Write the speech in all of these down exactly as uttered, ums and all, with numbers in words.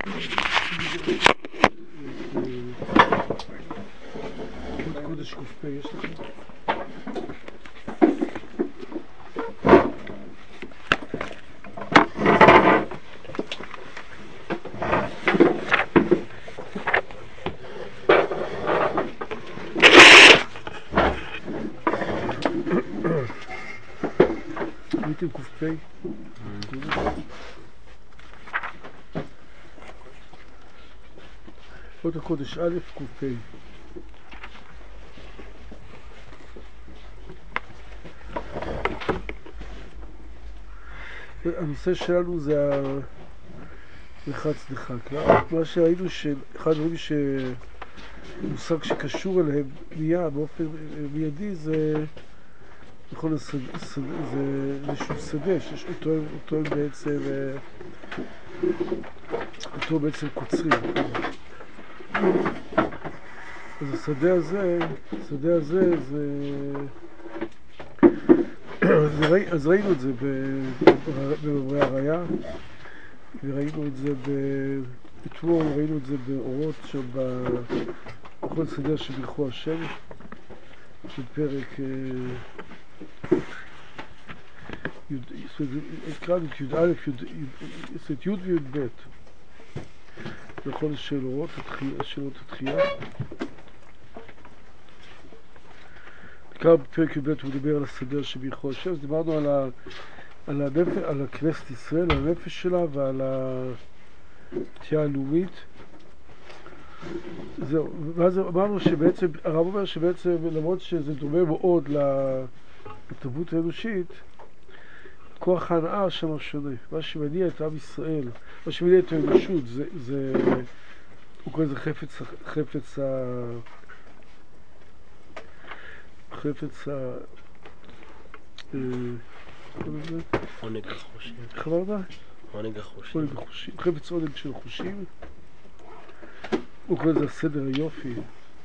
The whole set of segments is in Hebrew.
עוד קודש קופי יש לכם? הייתם קופי? עוד הקודש א' קופי. הנושא שלנו זה המחץ דחק. מה שראינו שאחד הדברים שמושג שקשור אליהם מיד, באופן מיידי, זה יכול לסד... סד... זה איזשהו שדה, שיש אותו, אותו בעצם אותו בעצם קוצרים. אז השדה הזה, השדה הזה, זה... אז ראינו את זה במברי הראייה, וראינו את זה אתמול, ראינו את זה באורות שבכל שדה שברכו השם, של פרק קראנו את י' א', י' וי' ב' בכל של אורות התחייה. בעיקר בפרק י' ב' הוא מדבר על הסדר שברכו השם, אז דיברנו על, ה, על, הנפש, על הכנסת ישראל, על הנפש שלה ועל התחייה הלאומית. זהו, ואז אמרנו שבעצם, הרב אומר שבעצם למרות שזה דומה מאוד לתרבות האנושית, כוח ההנאה שם שונה. מה שמניע את עם ישראל, מה שמניע את האנושות, זה, זה, הוא קורא לזה חפץ, חפץ ה... חפץ ה... עונג החושים. איך אמרת? עונג החושים. עונג החושים. חפץ עונג של חושים. הוא קורא לזה סדר היופי.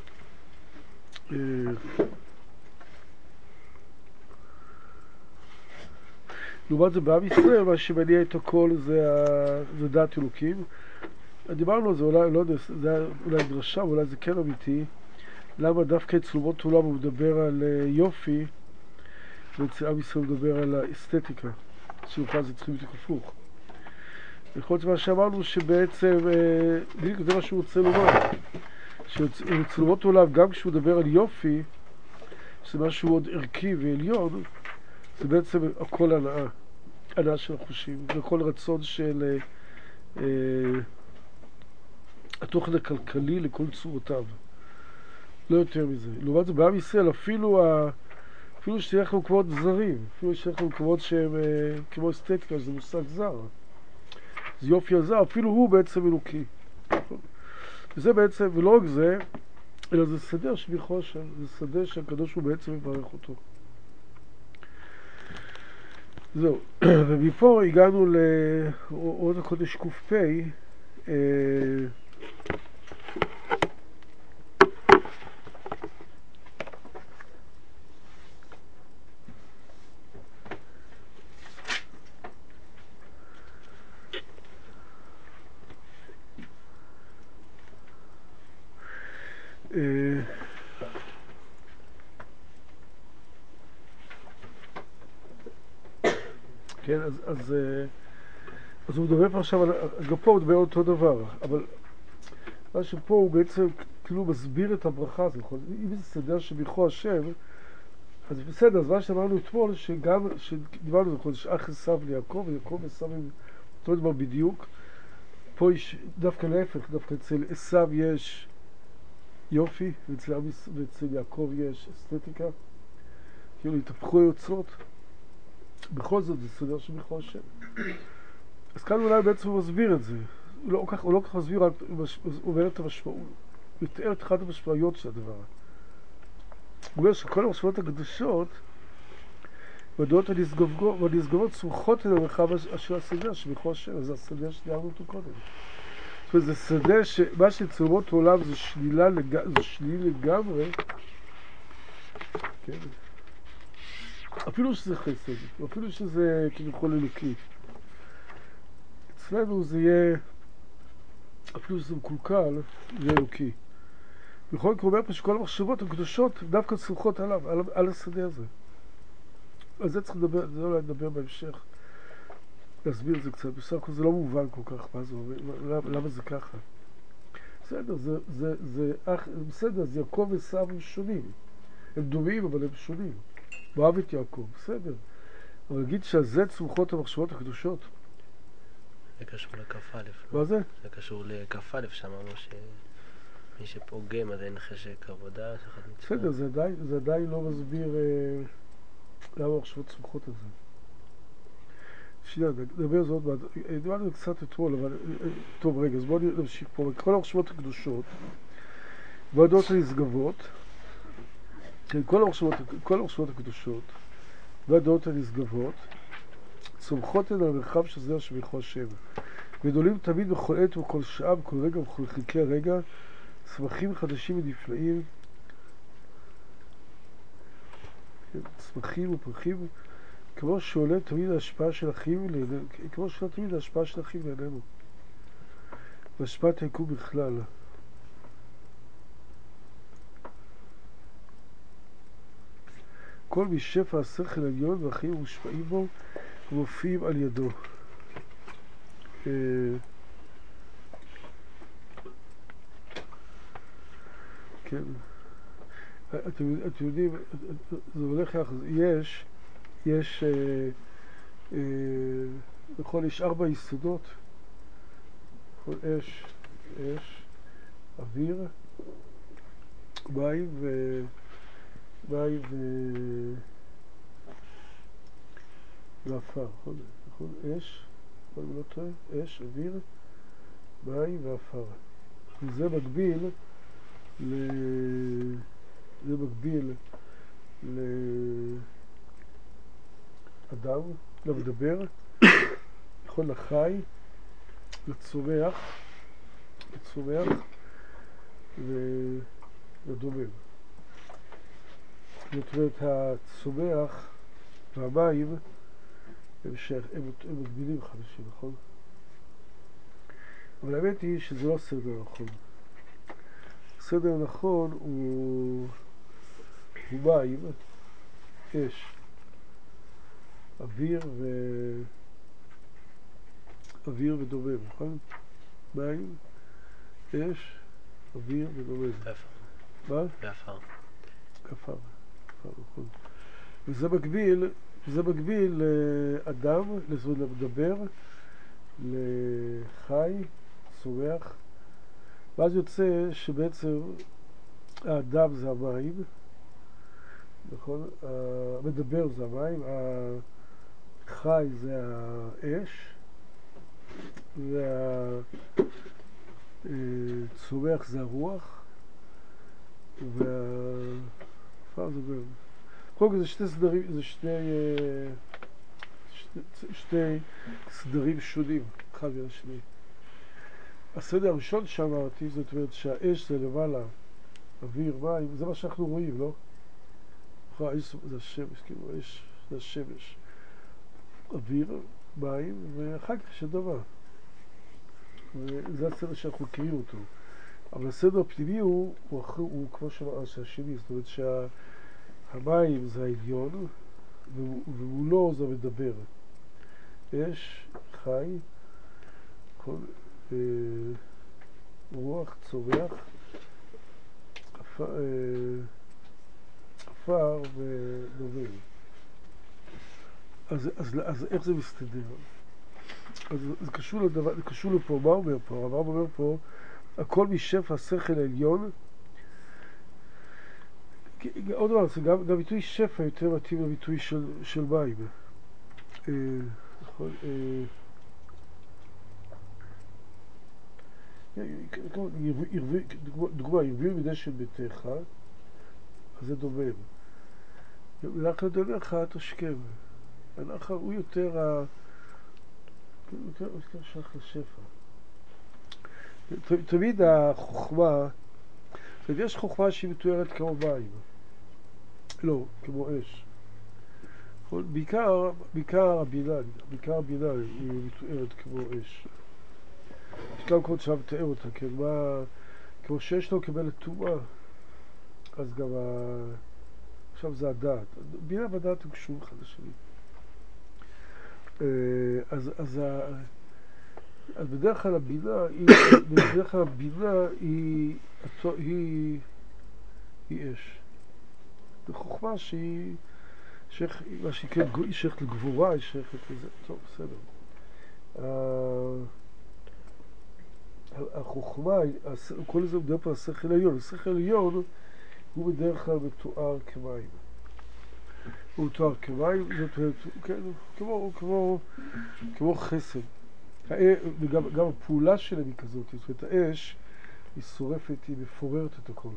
לעומת זה בעם ישראל, מה שמניע את הכל זה דעת אלוקים. דיברנו על זה, אולי, לא יודע, זה אולי דרשה, אולי זה כן אמיתי. למה דווקא אצל אומות העולם הוא מדבר על יופי, ואצל עם ישראל הוא מדבר על האסתטיקה, שבכלל זה צריכים להיות הפוך. יכול להיות מה שאמרנו שבעצם, זה מה שהוא רוצה לומר, שאצל אומות העולם, גם כשהוא מדבר על יופי, שזה משהו עוד ערכי ועליון, זה בעצם הכל הנאה, הנאה של החושים, וכל רצון של אה, התוכן הכלכלי לכל צורותיו. לא יותר מזה. לעומת זה, בעם ישראל, אפילו, ה... אפילו שתלך למקומות זרים, אפילו שתלך למקומות שהם כמו אסתטיקה, שזה מושג זר. זה יופי הזר, אפילו הוא בעצם אלוקי. וזה בעצם, ולא רק זה, אלא זה סדר שברכו שם, זה סדר שהקדוש הוא בעצם מברך אותו. זהו, ומפה הגענו לעוד הקודש קופי, אה... כן, אז, אז, אז הוא מדבר פה עכשיו, גם פה הוא מדבר אותו דבר, אבל מה שפה הוא בעצם כאילו מסביר את הברכה הזאת. אם זה סדר שברכו השם, אז בסדר, אז מה שאמרנו אתמול, שגם, שדיברנו על זה, אח עשיו ליעקב, ויעקב עשיו עם אותו דבר בדיוק, פה יש דווקא להפך, דווקא אצל עשיו יש יופי, ואצל, ואצל יעקב יש אסתטיקה, כאילו התהפכו היוצרות. בכל זאת זה סדר שברכו השם. אז כאן אולי בעצם הוא מסביר את זה. הוא לא כך, הוא לא כך מסביר, רק הוא אומר את המשמעות. הוא מתאר את אחת המשמעויות של הדבר. הוא אומר שכל המשמעויות הקדושות, והדעות הנשגבות סמוכות אל המרחב של הסדר שברכו השם. אז זה הסדר שדיברנו אותו קודם. זאת אומרת, זה סדר שמה שאצל אומות העולם זה שלילה, זה שלילי לגמרי. כן. אפילו שזה חסד, אפילו שזה כביכול אלוקי. אצלנו זה יהיה אפילו שזה מקולקל, זה אלוקי. בכל מקרה אומר פה שכל המחשבות הקדושות דווקא סמוכות עליו, על, על השדה הזה. על זה צריך לדבר, זה אולי לדבר בהמשך, להסביר את זה קצת. בסך הכל זה לא מובן כל כך, מה זה, למה, למה זה ככה. בסדר, זה, זה, זה, אח, בסדר, אז יעקב ועשיו הם שונים. הם דומים, אבל הם שונים. הוא אהב את יעקב, בסדר. אבל נגיד שהזה צמוכות המחשבות הקדושות. זה קשור לכף א'. מה זה? זה קשור לכף א', שאמרנו שמי שפוגם אז אין חשק עבודה. בסדר, זה עדיין, זה עדיין לא מסביר אה, למה המחשבות צמוכות על זה. שנייה, נדבר זאת עוד מעט. דיברנו על זה קצת אתמול, אבל... טוב, רגע, אז בואו נמשיך פה. כל המחשבות הקדושות, ועדות הנשגבות, כן, כל המחשבות, כל המחשבות הקדושות, והדעות הנשגבות, צומחות הן על המרחב של זרע שברכו השם. וגדולים תמיד בכל עת ובכל שעה, בכל רגע ובכל חלקי הרגע, צמחים חדשים ונפלאים, כן, צמחים ופרחים, כמו שעולה תמיד ההשפעה של החיים, כמו שעולה תמיד ההשפעה של החיים לעינינו. והשפעת היקום בכלל. כל משפע השכל העליון והחיים מושפעים בו ומופיעים על ידו. כן. אתם, אתם יודעים, זה הולך יחד. יש, יש, בכל יש ארבע יסודות. בכל אש, אש, אוויר, מים ו... מים ו... ואפר, נכון? נכון? אש, אני לא טועה, אש, אוויר, מים ואפר. וזה מקביל ל... זה מקביל לאדם, למדבר, נכון, לחי, לצומח, לצומח ולדומם. זאת אומרת, הצומח והמים הם, שייך, הם, הם מקבילים חדשים, נכון? אבל האמת היא שזה לא סדר נכון. הסדר נכון הוא, הוא מים, אש, אוויר ו... אוויר ודומם, נכון? מים, אש, אוויר ודומם. ואפר. מה? ואפר. כפר, כפר, נכון. וזה מקביל, זה מקביל לאדם, לזו לדבר, לחי, צומח, ואז יוצא שבעצם האדם זה המים, נכון? המדבר זה המים, החי זה האש, והצומח זה הרוח, והפעם זה גם. קודם כל זה שני סדרים, זה שני, שני, שני סדרים שונים, אחד והשני. הסדר הראשון שאמרתי, זאת אומרת שהאש זה למעלה, אוויר, מים, זה מה שאנחנו רואים, לא? האש זה השמש, כאילו, האש זה השמש. אוויר, מים, ואחר כך יש הדבר. וזה הסדר שאנחנו מכירים אותו. אבל הסדר הפנימי הוא, הוא, הוא כמו שאמר השני, זאת אומרת שהמים זה העליון, ומולו זה המדבר. אש, חי, כל... רוח, צומח, עפר ודובר. אז, אז, אז איך זה מסתדר? אז זה קשור לדבר, זה קשור לפה, מה אומר פה? הרב אומר פה, הכל משפע השכל העליון. עוד דבר, זה גם, גם ביטוי שפע יותר מתאים לביטוי של, של מים. אה, נכון, אה, דוגמה, ירביעו מדשן ביתך, אז זה דומם. ולאחר דונך תשכם. הנחל הוא יותר ה... יותר שייך לשפע. תמיד החוכמה, יש חוכמה שהיא מתוארת כמו מים. לא, כמו אש. בעיקר, בעיקר הבינה, בעיקר הבינה היא מתוארת כמו אש. גם כל שם תאר אותה, כן, מה, כמו שיש לו קיבל לטומאה, אז גם ה... עכשיו זה הדעת. בינה והדעת הם קשורים אחד לשני. אז, אז, ה... אז בדרך כלל הבינה היא, בדרך כלל הבינה היא, היא, היא אש. זו חוכמה שהיא, שייך, מה שנקרא, היא שייכת לגבורה, היא שייכת לזה, טוב, בסדר. החוכמה, כל זה מדבר פה על השכל העליון. השכל העליון הוא בדרך כלל מתואר כמים. הוא מתואר כמים, זאת אומרת, כן, כמו, כמו, כמו חסד. וגם גם הפעולה שלהם היא כזאת, זאת אומרת, האש היא שורפת, היא מפוררת את הכל.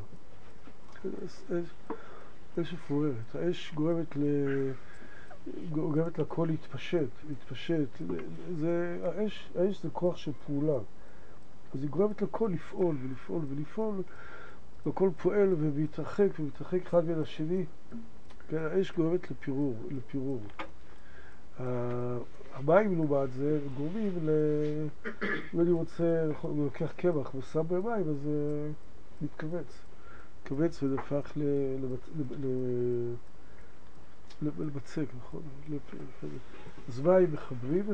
האש מפוררת. האש גורמת ל... גורמת לכל להתפשט, להתפשט. זה, האש, האש זה כוח של פעולה. אז היא גורמת לכל לפעול ולפעול ולפעול, והכל פועל ומתרחק ומתרחק אחד בין השני. כן, האש גורמת לפירור, לפירור. המים לעומת זה גורמים ל... אם אני רוצה, אני לוקח קמח ושם במים, אז זה מתכווץ. מתכווץ ונהפך לבצק, נכון? אז מים מחברים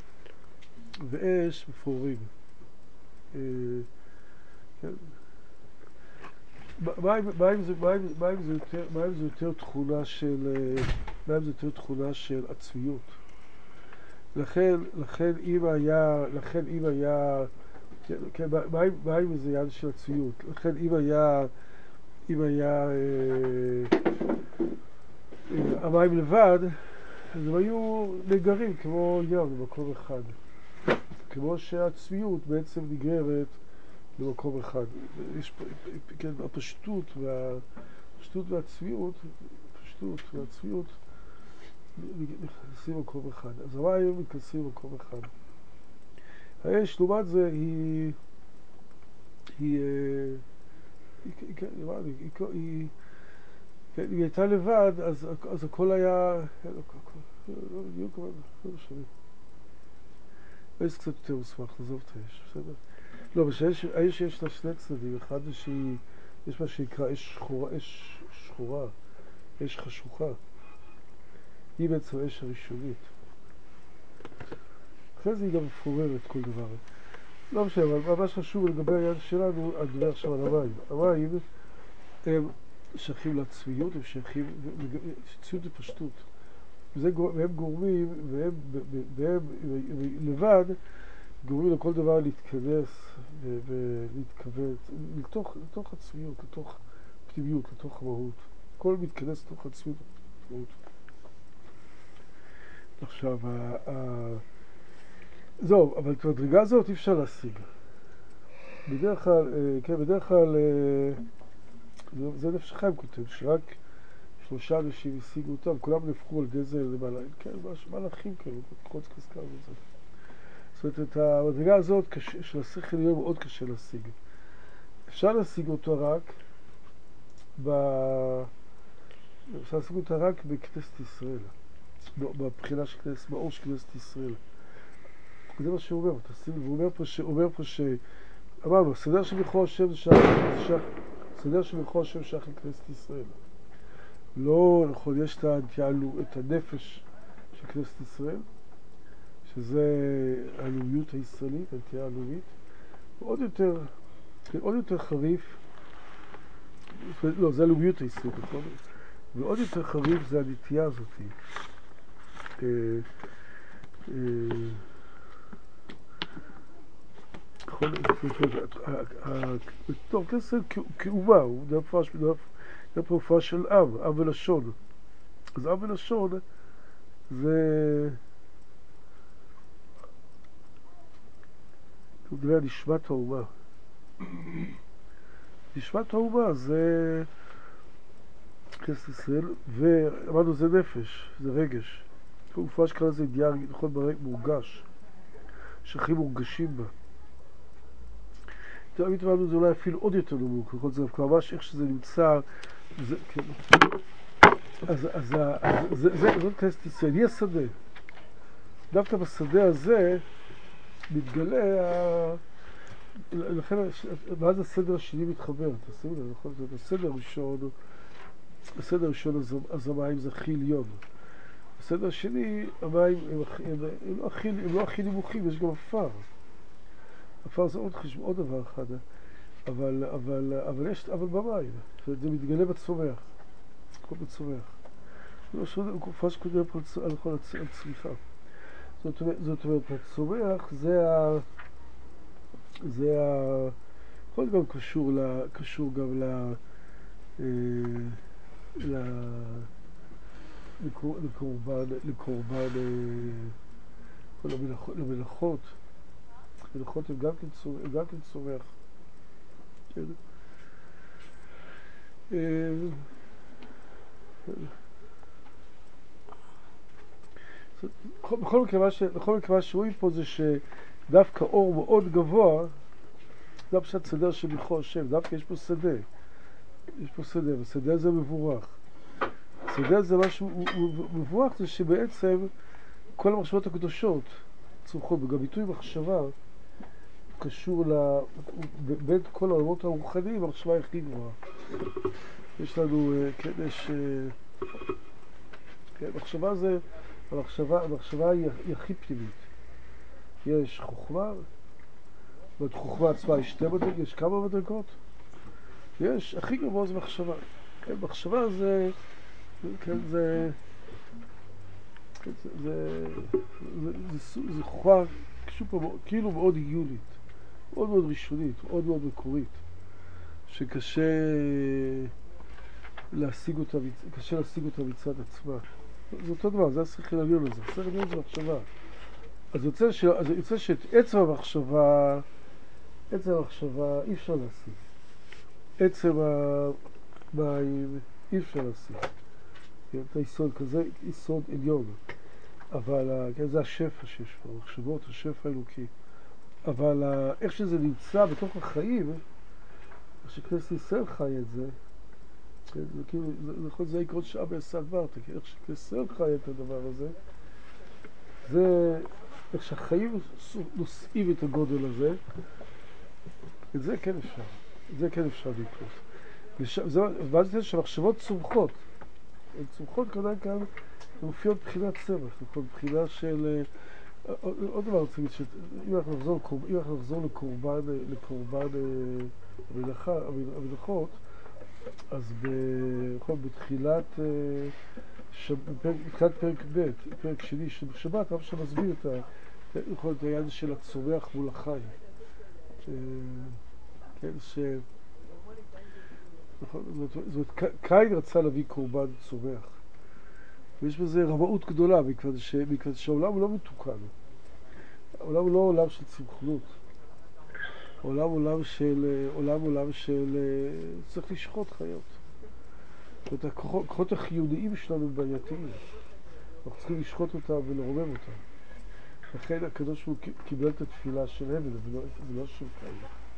ואש מפוררים. מים זה יותר תכונה של מים זה יותר תכונה של עצמיות. לכן לכן אם היה לכן אם היה כן, מים זה יד של עצמיות. לכן אם היה אם היה המים לבד, אז הם היו נגרים כמו ים במקום אחד. כמו שהעצמיות בעצם נגררת במקום אחד. יש פה, כן, הפשטות והפשטות והעצמיות, הפשטות והעצמיות נכנסים במקום אחד. אז המים מתכנסים במקום אחד. האש, לעומת זה, היא היא היא כן, היא היא היא הייתה לבד, אז אז הכל היה לא בדיוק, אבל לא משנה. האש קצת יותר מוסמך, נעזוב את האש, בסדר? לא, האש יש לה שני צדדים. אחד זה שהיא, יש מה שנקרא אש שחורה, אש שחורה, אש חשוכה. היא בעצם האש הראשונית. אחרי זה היא גם מפוררת כל דבר. לא משנה, אבל מה שחשוב לגבי העניין שלנו, אני מדבר עכשיו על המים. המים הם שייכים לעצמיות, הם שייכים, עצמיות ופשטות. והם גורמים, והם, והם לבד גורמים לכל דבר להתכנס ולהתכווץ לתוך, לתוך עצמיות, לתוך פנימיות, לתוך המהות. הכל מתכנס לתוך עצמיות ומהות. עכשיו, זהו, אבל את המדרגה הזאת אי אפשר להשיג. בדרך כלל, כן, בדרך כלל, זה נפש חיים כותב, שרק שלושה אנשים השיגו אותם, כולם נפחו על ידי זה למעלה, כן, מלאכים כאלה, חוץ כזכר וזה. זאת אומרת, את המדרגה הזאת של השכל היום מאוד קשה להשיג. אפשר להשיג אותו רק ב... אפשר להשיג אותה רק בכנסת ישראל, בבחינה של כנסת, באור של כנסת ישראל. זה מה שהוא אומר, תשים, והוא אומר פה ש... אומר פה ש... אמרנו, סדר שבכל השם שייך, סדר שבכל השם שייך לכנסת ישראל. לא, נכון, יש את הנפש של כנסת ישראל, שזה הלאומיות הישראלית, הנטייה הלאומית, ועוד יותר, עוד יותר חריף, לא, זה הלאומיות הישראלית, נכון? ועוד יותר חריף זה הנטייה הזאת. נכון, טוב, כסף כאומה, הוא מדבר פה הופעה של עם, עם ולשון. אז עם ולשון זה... הוא מדבר על נשמת האומה. נשמת האומה זה כנסת ישראל, ואמרנו זה נפש, זה רגש. הופעה שקרא לזה ידיעה, נכון, מורגש, שהכי מורגשים בה. תמיד אמרנו זה אולי אפילו עוד יותר נמוך, בכל זאת, ממש איך שזה נמצא, זה, כן. אז, אז, אז זה, זה, זאת כנסת ישראל, היא השדה. דווקא בשדה הזה מתגלה, לכן, ואז הסדר השני מתחבר, תשימו לב, נכון? זאת הסדר הראשון, הסדר הראשון, אז, אז המים זה הכי עליון. הסדר השני, המים הם, הם, הם, הם, לא הכי, הם לא הכי נמוכים, יש גם אפר. אפר זה עוד חשב, עוד דבר אחד, אבל, אבל, אבל יש, אבל במים, זה מתגלה בצומח, הכל בצומח. לא שונה, קופה שקודם פה על כל הצריכה. זאת אומרת, זאת אומרת, הצומח זה ה... זה ה... יכול להיות גם קשור ל... קשור גם ל... ל... לקורבן, לקורבן, למלאכות. מלאכות הם גם כן צומח. בכל מקרה מה שרואים פה זה שדווקא אור מאוד גבוה, זה פשוט סדר של מיכו השם, דווקא יש פה שדה. יש פה שדה, ושדה זה מבורך. שדה זה משהו מבורך, זה שבעצם כל המחשבות הקדושות צומחות, וגם ביטוי מחשבה קשור ל... בין כל העולמות הרוחניים, המחשבה הכי גבוהה. יש לנו, כן, יש... כן, מחשבה זה... המחשבה, המחשבה היא הכי פנימית. יש חוכמה, ובחוכמה עצמה יש שתי מדרגות, יש כמה מדרגות. יש, הכי גבוה זה מחשבה. כן, מחשבה זה... כן, זה... כן, זה... זה... זה... זה... זה חוכמה כאילו מאוד עיונית, מאוד מאוד ראשונית, מאוד מאוד מקורית, שקשה להשיג אותה, קשה להשיג אותה מצד עצמה. זה אותו דבר, זה השכל העליון הזה, השכל העליון זה מחשבה. אז יוצא, ש... אז יוצא שאת עצם המחשבה, עצם המחשבה אי אפשר להשיג. עצם המים אי אפשר להשיג. זה יסוד כזה, יסוד עליון. אבל כן, זה השפע שיש פה, המחשבות, השפע האלוקי. אבל איך שזה נמצא בתוך החיים, איך שכנסת ישראל חי את זה, זה כאילו, נכון, זה עקרון שעה בעשה דבר, איך שכנסת ישראל חי את הדבר הזה, זה איך שהחיים נושאים את הגודל הזה, את זה כן אפשר, את זה כן אפשר לקרות. ואז זה שהמחשבות צומחות, הן צומחות כדאי כאן, הן מופיעות בחינת צמח, נכון, בחינה של... עוד דבר רוצה להגיד, שאם אנחנו נחזור, אם אנחנו נחזור לקורבן, לקורבן המלאכה, המלאכות, אז בתחילת, בתחילת פרק ב', פרק שני של שבת, רב שמסביר את העניין של הצומח מול החי. כן, ש... זאת אומרת, קין רצה להביא קורבן צומח. ויש בזה רמאות גדולה, מכיוון שהעולם הוא לא מתוקן. העולם הוא לא עולם של צמחונות. העולם הוא עולם של, עולם עולם של, צריך לשחוט חיות. זאת אומרת, הכוחות החיוניים שלנו בעייתיים. אנחנו צריכים לשחוט אותם ולרומם אותם. לכן הקדוש הוא קיבל את התפילה של הבל ולא של קין.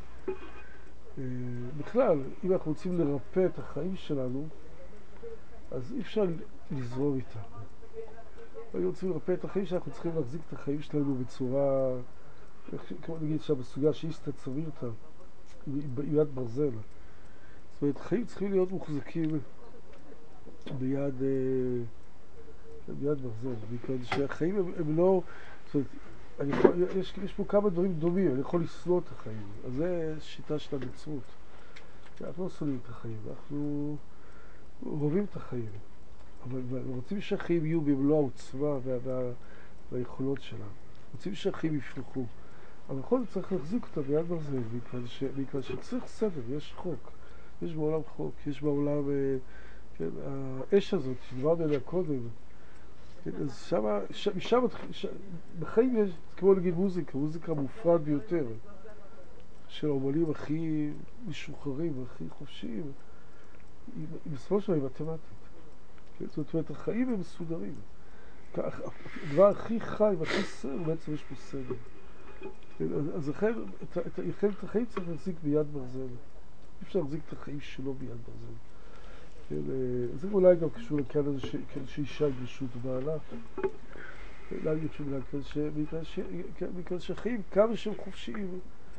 בכלל, אם אנחנו רוצים לרפא את החיים שלנו, אז אי אפשר לזרום איתם. אם רוצים לרפא את החיים שלנו, אנחנו צריכים להחזיק את החיים שלנו בצורה, כמו נגיד שהבסוגיה שאיסתא צמירתא, ביד ברזל. זאת אומרת, חיים צריכים להיות מוחזקים ביד, ביד ברזל, בגלל שהחיים הם, הם לא, זאת אומרת, אני יכול, יש, יש פה כמה דברים דומים, אני יכול לסלוא את החיים, אז זה שיטה של הנצרות. אנחנו לא סולאים את החיים, אנחנו אוהבים את החיים, אבל רוצים שהחיים יהיו במלוא העוצמה וה, וה, והיכולות שלה. רוצים שהחיים יפרחו, אבל בכל זאת צריך להחזיק אותה ביד ברזל, בגלל שצריך סדר, יש חוק, יש בעולם חוק, יש בעולם, כן, האש הזאת שדברנו עליה קודם, אז שמה, משם, בחיים יש, כמו נגיד מוזיקה, מוזיקה מופרד ביותר, של האומנים הכי משוחררים, הכי חופשיים, היא בסופו של דבר היא מתמטית. זאת אומרת, החיים הם מסודרים. הדבר הכי חי והכי סדר, בעצם יש פה סדר. אז לכן, את החיים צריך להחזיק ביד ברזל. אי אפשר להחזיק את החיים שלו ביד ברזל. זה אולי גם קשור לכאן הזה שאישה ברשות בעלה. אולי קשור לכאן שבגלל שהחיים כמה שהם חופשיים,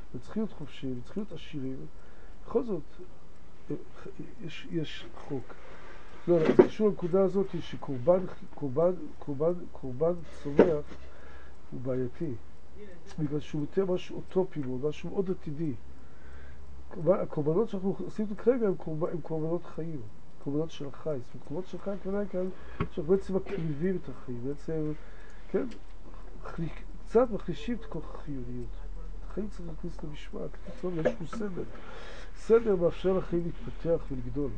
וצריכים להיות חופשיים, וצריכים להיות עשירים. בכל זאת, יש, יש חוק. לא, אז קשור לנקודה הזאת היא שקורבן, קורבן, קורבן, קורבן צומח הוא בעייתי. בגלל שהוא יותר משהו אוטופי, משהו מאוד עתידי. הקורבנות שאנחנו עושים כרגע הם, קורבן, הם קורבנות חיים, קורבנות של החי. זאת אומרת, קורבנות של החי הכוונה כאן, שאנחנו בעצם מקריבים את החיים, בעצם, כן, קצת מחלישים את כוח החיוניות. החיים צריך להכניס למשמעת, לצורך לאיזשהו סדר. סדר מאפשר לחיים להתפתח ולגדול.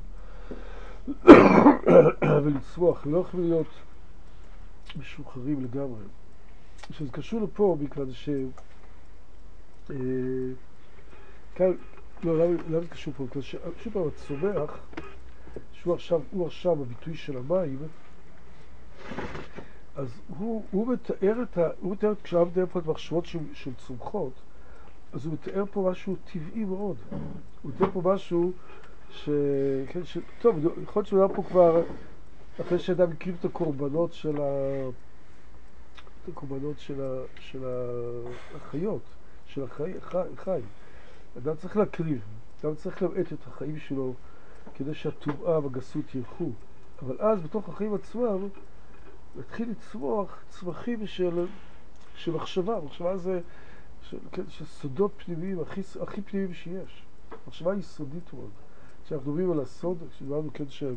ולצמוח, לא יכולים להיות משוחררים לגמרי. שזה קשור לפה בגלל ש... אה, כאן, לא, למה, למה זה קשור פה? בגלל ששוב פעם, הצומח, שהוא עכשיו, הוא עכשיו הביטוי של המים, אז הוא, הוא מתאר את ה... הוא מתאר, כשאנחנו מתאר פה את המחשבות של, של צומחות, אז הוא מתאר פה משהו טבעי מאוד. הוא מתאר פה משהו ש... כן, ש... טוב, יכול להיות שהוא היה פה כבר, אחרי שאדם מכיר את הקורבנות של ה... את הקורבנות של, ה... של החיות, של החי... החי. אדם צריך להקריב, אדם צריך להמעט את החיים שלו כדי שהטומאה והגסות ילכו. אבל אז בתוך החיים עצמם להתחיל לצמוח צמחים של, של מחשבה. מחשבה זה של, כן, של סודות פנימיים, הכי, הכי פנימיים שיש. מחשבה היא סודית מאוד. כשאנחנו מדברים על הסוד, כשדברנו כן ש,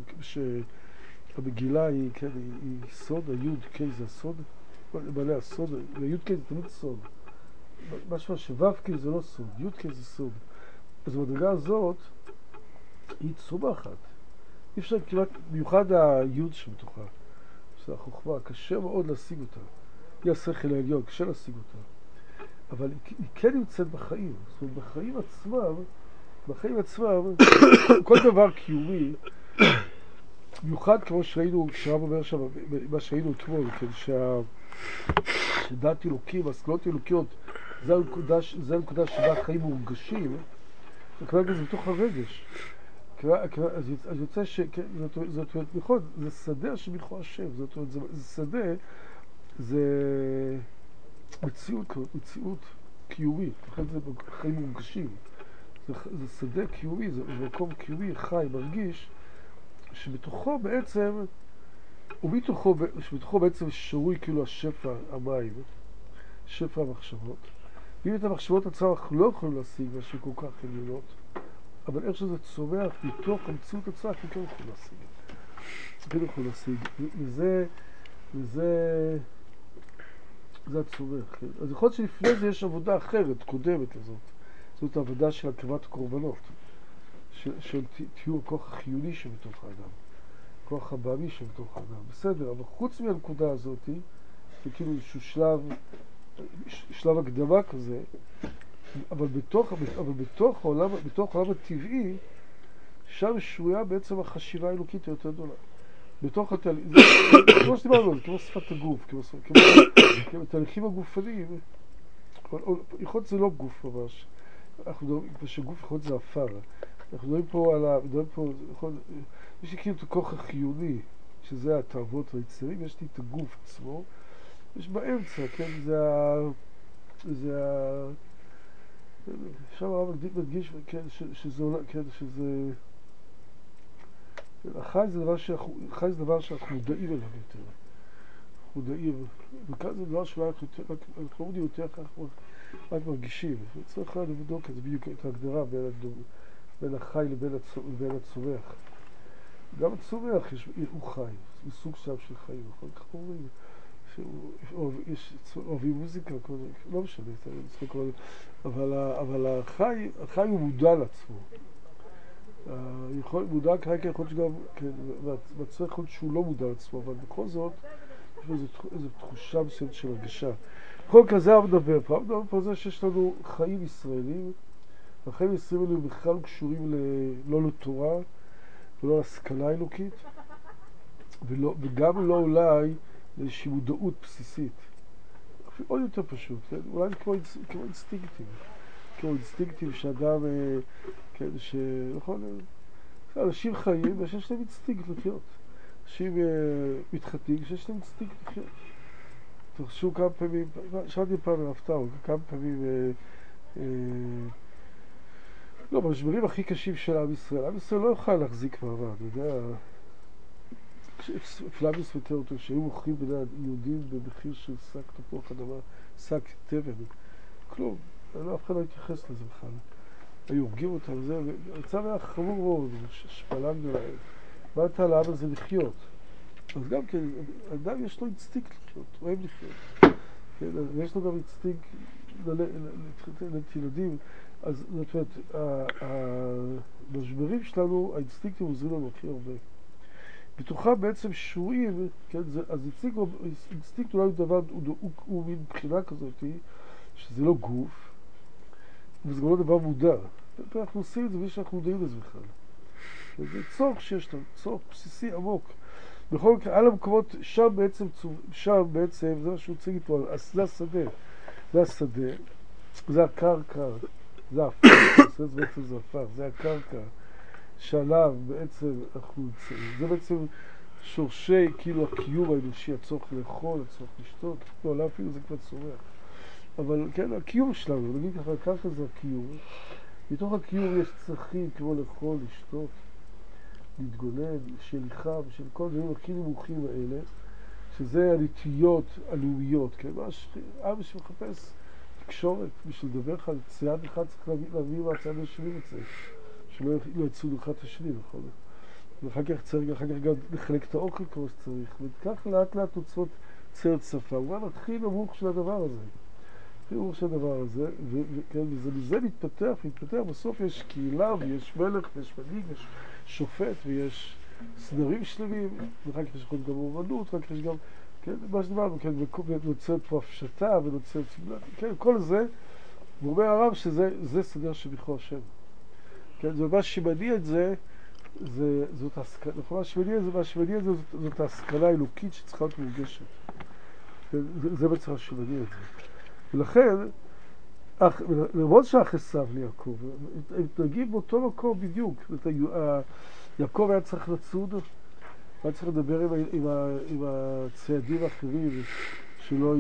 שהמגילה היא, כן, היא, היא סוד, היוד קיי זה הסוד, בעלי הסוד, והיוד קיי זה תמיד סוד. משמע שוו קיי זה לא סוד, יוד קיי זה סוד. אז במדרגה הזאת היא צומחת. אי אפשר כמעט, מיוחד היוד שבתוכה, שזה החוכמה, קשה מאוד להשיג אותה. היא השכל העליון, קשה להשיג אותה. אבל היא, היא כן נמצאת בחיים. זאת אומרת, בחיים עצמם, בחיים עצמם, כל דבר קיומי, מיוחד כמו שראינו, כשהרב אומר שם, מה שראינו אתמול, כן, שה... שדת אלוקים, השכלות אלוקיות, זה הנקודה, זה הנקודה שבה החיים מורגשים, וכבר זה בתוך הרגש. אז יוצא ש... זאת אומרת, נכון, זה שדה שמלכו השם, זאת אומרת, זה שדה, זה מציאות, מציאות קיומית, לכן זה חיים מורגשים. זה, זה שדה קיומי, זה, זה מקום קיומי, חי, מרגיש, שבתוכו בעצם, ומתוכו, שבתוכו בעצם שרוי כאילו השפע המים, שפע המחשבות. ואם את המחשבות עצמם אנחנו לא יכולים להשיג משהו כל כך עליונות, אבל איך שזה צומח מתוך המציאות עצמה, אנחנו כן יכולים להשיג. כן יכולים להשיג. וזה, וזה, זה הצומח. כן? אז יכול להיות שלפני זה יש עבודה אחרת, קודמת לזאת. זאת העבודה של הקרבת הקורבנות, של, של תיאור הכוח החיוני שבתוך האדם, הכוח הבאמי שבתוך האדם. בסדר, אבל חוץ מהנקודה הזאת, זה כאילו איזשהו שלב, שלב הקדמה כזה, אבל בתוך, אבל בתוך העולם, בתוך העולם הטבעי, שם שרויה בעצם החשיבה האלוקית היותר גדולה. בתוך התהל... זה כמו שדיברנו, כמו שפת הגוף, כמו, כמו, כמו התהליכים הגופניים, יכול להיות זה לא גוף ממש. אנחנו מדברים, שגוף יכול להיות זה אפר. אנחנו מדברים פה על ה... מדברים פה, יכול... יש לי כאילו את הכוח החיוני, שזה התאוות והיצרים, יש לי את הגוף עצמו, יש באמצע, כן, זה ה... זה ה... אפשר הרב מדגיש, כן, שזה... כן, שזה... החי זה דבר שאנחנו, החי זה דבר שאנחנו מודעים אליו יותר. אנחנו מודעים, וכאן זה דבר שאולי אנחנו יותר, אנחנו לא מודעים יותר, אנחנו רק מרגישים. צריך לבדוק את זה בדיוק, את ההגדרה בין, בין החי לבין, הצ, לבין הצומח. גם הצומח יש, הוא חי, זה סוג שם של חיים, נכון? כך אומרים, יש אוהבים מוזיקה, לא משנה, אבל, אבל החי, החי הוא מודע לעצמו. יכול, מודע כרגע יכול להיות שגם, כן, והצריך יכול להיות שהוא לא מודע לעצמו, אבל בכל זאת, יש לו איזו תחושה מסוימת של הרגשה. בכל כזה הרב מדבר פה, הרב מדבר פה זה שיש לנו חיים ישראלים, והחיים הישראלים האלה בכלל קשורים ל, לא לתורה, ולא להשכלה אלוקית, ולא, וגם לא אולי לאיזושהי מודעות בסיסית. אפילו עוד יותר פשוט, כן? אולי כמו, כמו אינסטינקטים. כמו אינסטינקטים שאדם, כן, שנכון, אנשים חיים ושיש להם אינסטינקט לחיות. אנשים מתחתנים שיש להם אינסטינקט לחיות. תחשבו כמה פעמים, שמעתי פעם מהפתעה, כמה פעמים אה, לא, במשברים הכי קשים של עם ישראל, עם ישראל לא יוכל להחזיק מעמד, אתה יודע, פלביוס וטרטור שהיו מוכרים בין היהודים במחיר של שק תפוח אדמה, שק תבן, כלום, לא, אף אחד לא התייחס לזה בכלל. היו הורגים אותם, זה, המצב היה חמור מאוד, השפלה גדולה. מה הייתה לעם הזה לחיות? אז גם כן, אדם יש לו אינסטינקט לחיות, הוא אוהב לחיות. כן, ויש לו גם אינסטינקט לתת ילדים. אז זאת אומרת, המשברים שלנו, האינסטינקטים עוזרים לנו הכי הרבה. בתוכם בעצם שרויים, כן, זה, אז אינסטינקט אולי הוא דבר, הוא, הוא, הוא מין בחינה כזאת, שזה לא גוף, וזה גם לא דבר מודע. אנחנו עושים את זה בלי שאנחנו מודעים לזה בכלל. זה צורך שיש לנו, צורך בסיסי עמוק. בכל מקרה, על המקומות, שם בעצם, שם בעצם, זה מה שהוא הציג איתו, זה השדה. זה השדה, זה הקרקע, זה הפך, זה בעצם זה הפך, זה הקרקע, שעליו בעצם אנחנו נמצאים. זה בעצם שורשי, כאילו, הקיום האנושי, הצורך לאכול, הצורך לשתות, לא, לא אפילו זה כבר צומח. אבל כן, הקיום שלנו, נגיד ככה, הקרקע זה הקיום. מתוך הקיום יש צרכים כמו לאכול, לשתות, להתגונן, של חם, של כל הדברים הכי נמוכים האלה, שזה הנטיות הלאומיות, כן? עם שמחפש תקשורת, בשביל לדבר לך, צייד אחד צריך להביא, להביא מהצד השני את זה, שלא יצאו אחד את השני, נכון? ואחר כך צריך, אחר כך גם לחלק את האוכל כמו שצריך, וכך לאט לאט נוצרות צרת שפה, הוא אומר, הכי נמוך של הדבר הזה. תראו שהדבר הזה, וזה מתפתח, מתפתח, בסוף יש קהילה ויש מלך ויש מנהיג, יש שופט ויש סדרים שלמים, ואחר כך יש גם אומנות, אחר כך יש גם, כן, מה שדברנו, כן, ונוצרת פה הפשטה ונוצרת, כן, כל זה, ואומר הרב שזה סדר שבכו השם. כן, זה מה שמניע את זה, זאת ההשכלה, נכון, מה שמניע את זה, מה שמניע את זה, זאת ההשכלה האלוקית שצריכה להיות מורגשת. זה בעצם מה שמניע את זה. ולכן, למרות שהחסב ליעקב, הם מתנהגים באותו מקום בדיוק. יעקב היה צריך לצוד, היה צריך לדבר עם, עם, עם הציידים האחרים, שלא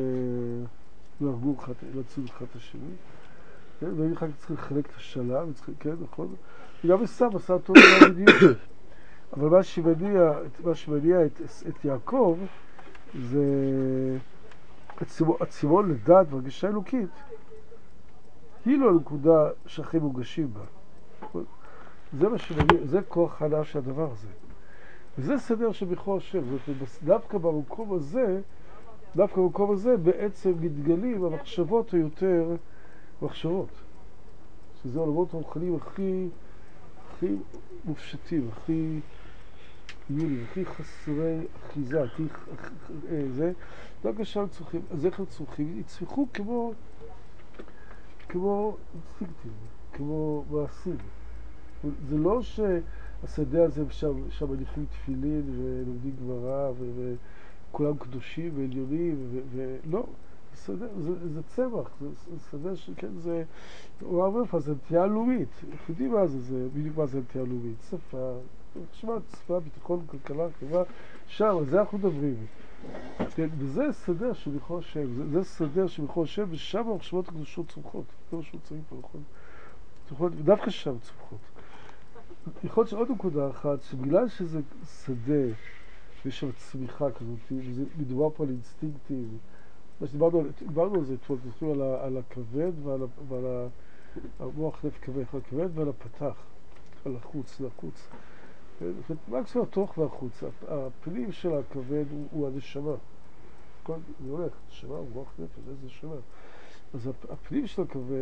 יהרגו לצוד אחד את השני. והם אחר כך צריכים לחלק את השלה, כן, נכון? וגם עשיו עשה אותו דבר בדיוק. אבל מה שמניע, מה שמניע את, את יעקב זה הצימון לדעת והרגשה אלוקית. היא לא הנקודה שהכי מוגשים בה. זה מה שמניע, זה כוח הענף של הדבר הזה. וזה סדר שבכו השם. זאת אומרת, דווקא במקום הזה, דווקא במקום הזה בעצם מתגלים המחשבות היותר מחשבות. שזה העולמות הרוחניים הכי, הכי מופשטים, הכי מילים, הכי חסרי אחיזה, הכי, זה, דווקא שם צורכים, הזכר צורכים, יצמחו כמו, כמו אינסטינקטים, כמו מעשים. זה לא שהשדה הזה שם, שם מניחים תפילין ולומדים גמרא וכולם קדושים ועליונים, ולא. זה, זה, זה צמח, זה, זה שדה שכן זה, הוא אומר פה, זה נטייה לאומית. אנחנו יודעים מה זה, זה בדיוק מה זה נטייה לאומית. שפה, שמה, שפה, ביטחון, כלכלה, חברה, שם, על זה אנחנו מדברים. כן, וזה שדה שבכו השם, זה, זה שדה שבכו השם, ושם המחשבות הקדושות צומחות. זה מה שהוא צריך פה, נכון? צומחות, ודווקא שם צומחות. יכול להיות שעוד נקודה אחת, שבגלל שזה שדה, ויש שם צמיחה כזאת, וזה מדובר פה על אינסטינקטים, מה שדיברנו על זה, תפסו על, על הכבד ועל, ועל המוח לב כבד, על הכבד ועל הפתח, על החוץ, לחוץ. מקסימום התוך והחוץ, הפנים של הכבד הוא, הוא הנשמה. זה הולך, נשמה הוא מוח נפש, זה נשמה. אז הפנים של הכבד,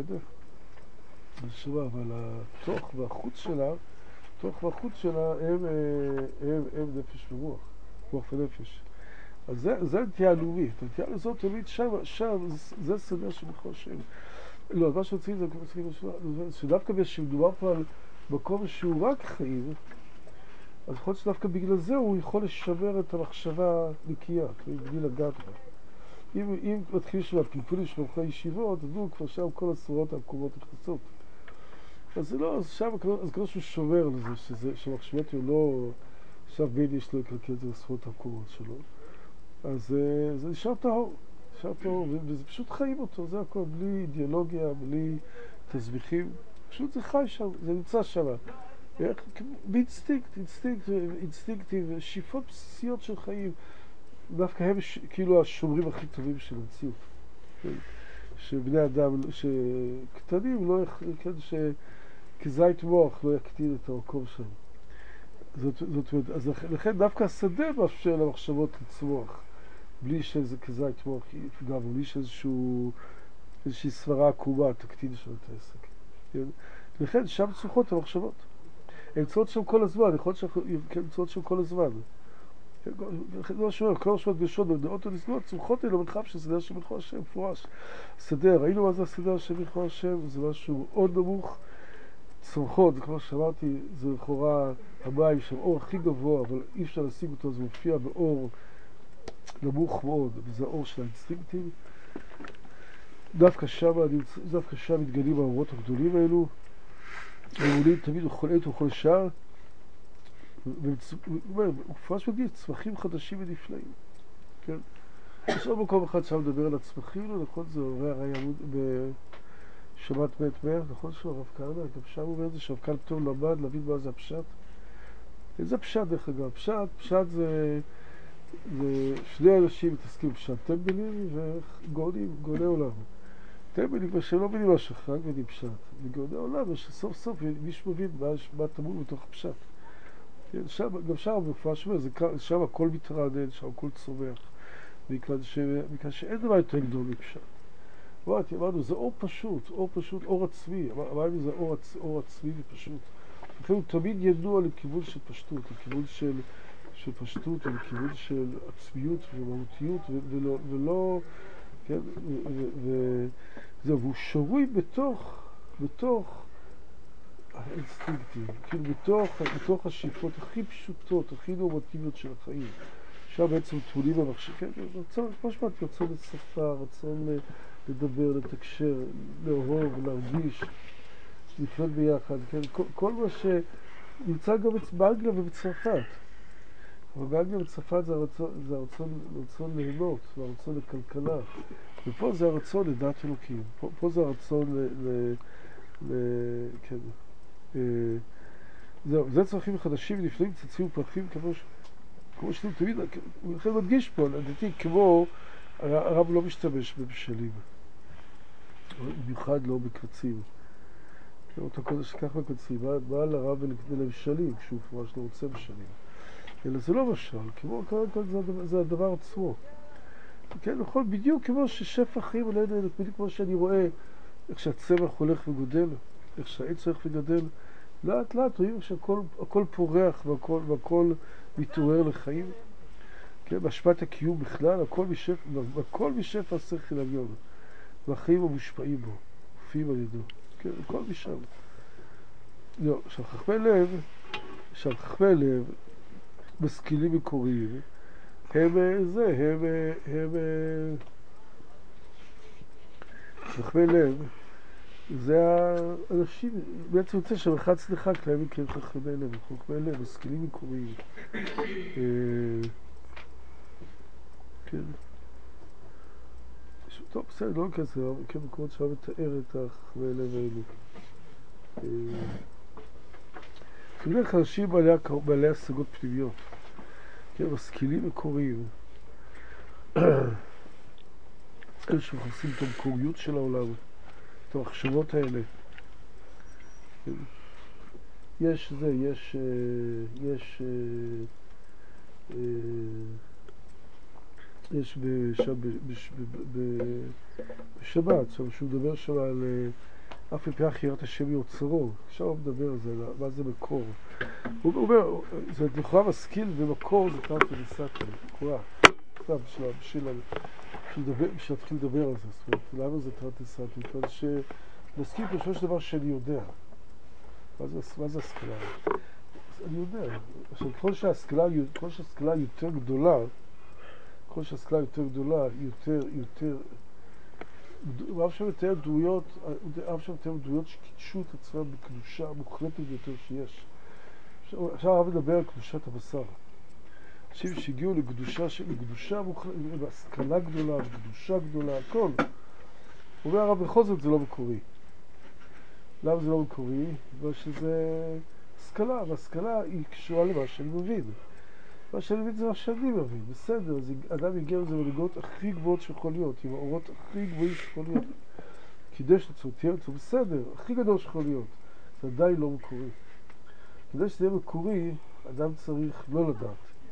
הנשמה, אבל התוך והחוץ שלה, התוך והחוץ שלה הם, הם, הם נפש ומוח, מוח ונפש. אז זה, זה הנטייה הלאומית. הנטייה הזאת תמיד שם, שם, זה סדר שבכו השם. לא, מה שרציתי זה, שדווקא כשמדובר פה על מקום שהוא רק חיים, אז יכול להיות שדווקא בגלל זה הוא יכול לשמר את המחשבה נקייה, בלי לגעת בה. אם, אם מתחיל שם הפלפולים של מלכי ישיבות, אז הוא כבר שם כל הסורות המקומות נכנסות. אז זה לא, אז שם, אז כמו שהוא שומר לזה, שזה, שהמחשבות הוא לא, עכשיו בין יש לו לקלקל את הסורות המקומות שלו. אז זה נשאר טהור, אפשר פה, וזה פשוט חיים אותו, זה הכל, בלי אידיאולוגיה, בלי תסביכים, פשוט זה חי שם, זה נמצא שם. באינסטינקט, אינסטינקט, אינסטינקטים, שאיפות בסיסיות של חיים. דווקא הם ש... כאילו השומרים הכי טובים של המציאות. שבני אדם, שקטנים, לא יח... כן, שכזית מוח לא יקטין את המקום שם. זאת, זאת אומרת, אז לכן דווקא השדה מאפשר למחשבות לצמוח, בלי שאיזה כזית מוח יפגע, בלי שאיזשהו, איזושהי סברה עקומה תקטין שם את העסק. כן? לכן שם צומחות המחשבות. הן צורות שם כל הזמן, יכול להיות שהן צורות שם כל הזמן. לא שומע, כל השמות גשות במדעות הנסגרות, צומחות אלה במרחב של סדר של מלכו השם, מפורש. סדר, ראינו מה זה הסדר של מלכו השם, זה משהו מאוד נמוך. צומחות, זה כמו שאמרתי, זה לכאורה המים שם, אור הכי גבוה, אבל אי אפשר להשיג אותו, זה מופיע באור נמוך מאוד, וזה האור של האינסטינקטים. דווקא שם, דווקא שם מתגלים האורות הגדולים האלו, ומולים תמיד בכל עת ובכל שער, הוא מפרש מגיד, צמחים חדשים ונפלאים, כן? יש עוד מקום אחד שם מדבר על הצמחים, לא נכון, זה הרי הרי עמוד בשבת מת מאה, נכון שהוא הרב כהנא, גם שם הוא אומר את זה, שהרב כהנא פתאום למד להבין מה זה הפשט. איזה פשט דרך אגב? פשט, פשט זה, זה שני אנשים מתעסקים פשט, טמבלים וגאונים, גאוני עולם. טמבלים כבר שהם לא מבינים מה שחק מבינים פשט, וגאוני עולם, שסוף סוף מישהו מבין מה טמון בתוך הפשט. שם, גם שם מפרש אומר, שם הכל מתרענן, שם הכל צומח, מכיוון שאין דבר יותר גדול מפשט. אמרתי, אמרנו, זה אור פשוט, אור פשוט, אור עצמי, אמרנו זה אור, אור עצמי ופשוט. לכן הוא תמיד ינוע לכיוון של פשטות, לכיוון של, של פשטות ולכיוון של עצמיות ומהותיות, ולא, ולא, כן, וזהו, והוא שרוי בתוך, בתוך, האינסטינקטים, כאילו בתוך, בתוך השאיפות הכי פשוטות, הכי נורמטיביות של החיים. שם בעצם תמונים במחשב, כן, רצון, כמו שמעתי, רצון לשפה, רצון לדבר, לתקשר, לאהוב, להרגיש, לחיות ביחד, כן, כל, כל מה שנמצא גם באנגליה ובצרפת. אבל באנגליה ובצרפת זה הרצון, זה הרצון, הרצון ליהנות, זה הרצון לכלכלה. ופה זה הרצון לדעת אלוקים. פה, פה זה הרצון ל... ל, ל כן, זהו, זה צרכים חדשים ונפלאים, צצים ופרחים כמו ש... כמו שאתם תמיד, הוא לכן מדגיש פה, לדעתי כמו הרב לא משתמש במשלים, במיוחד לא בקבצים. אותה קודש שכך בקבצים, בא לרב ולמשלים, כשהוא ממש לא רוצה משלים. אלא זה לא משל, כמו זה הדבר עצמו. כן, נכון, בדיוק כמו ששפע חיים עלינו, בדיוק כמו שאני רואה איך שהצמח הולך וגודל, איך שהעץ הולך וגדל, לאט לאט רואים שהכל פורח והכל, והכל מתעורר לחיים. כן, בהשפעת הקיום בכלל, הכל משפע, הכל משפע השכל עליון, והחיים המושפעים בו, מופיעים על ידו. כן, הכל משם. לא, עכשיו חכמי לב, עכשיו חכמי לב, משכילים מקוריים, הם זה, הם, הם, חכמי לב, זה האנשים, בעצם יוצא שם אחד צדחה כלהם מכם חכמי לב, חכמי לב, משכילים מקוריים. כן. טוב, בסדר, לא כזה, כן, מקומות שם מתאר את החכמי לב האלו. בדרך כלל אנשים בעלי השגות פנימיות, כן, משכילים מקוריים. אלה שמחפשים את המקוריות של העולם, את המחשבות האלה. יש זה, יש, יש, יש בשבת, שם שהוא מדבר שם על אף לפי יראת השם יוצרו, עכשיו הוא מדבר על זה, מה זה מקור. הוא אומר, זה לכאורה משכיל ומקור זה תרתי דסתרי, קורה, בשביל להתחיל לדבר על זה, זאת אומרת, למה זה תרתי דסתרי? כיוון שנסכים פשוט של דבר שאני יודע. מה זה השכלה? אני יודע. עכשיו, ככל שההשכלה יותר גדולה, ככל שההשכלה יותר גדולה, יותר, יותר, אף שם יותר דמויות, אף שם יותר דמויות שקידשו את עצמם בקדושה המוחלטת ביותר שיש. עכשיו הרב מדבר על קדושת הבשר. אנשים שהגיעו לקדושה, לקדושה מוחלטת, בהשכלה גדולה, בקדושה גדולה, הכל. הוא אומר, אבל בכל זאת זה לא מקורי. למה זה לא מקורי? בגלל שזה השכלה, והשכלה היא קשורה למה שאני מבין. מה שאני מבין זה מה שאני מבין, בסדר, אז אדם יגיע לזה בדרגות הכי גבוהות שיכול להיות, עם האורות הכי גבוהים שיכול להיות. קידש לצור, תהיה לצור, בסדר, הכי גדול שיכול להיות. זה עדיין לא מקורי. כדי שזה יהיה מקורי, אדם צריך לא לדעת.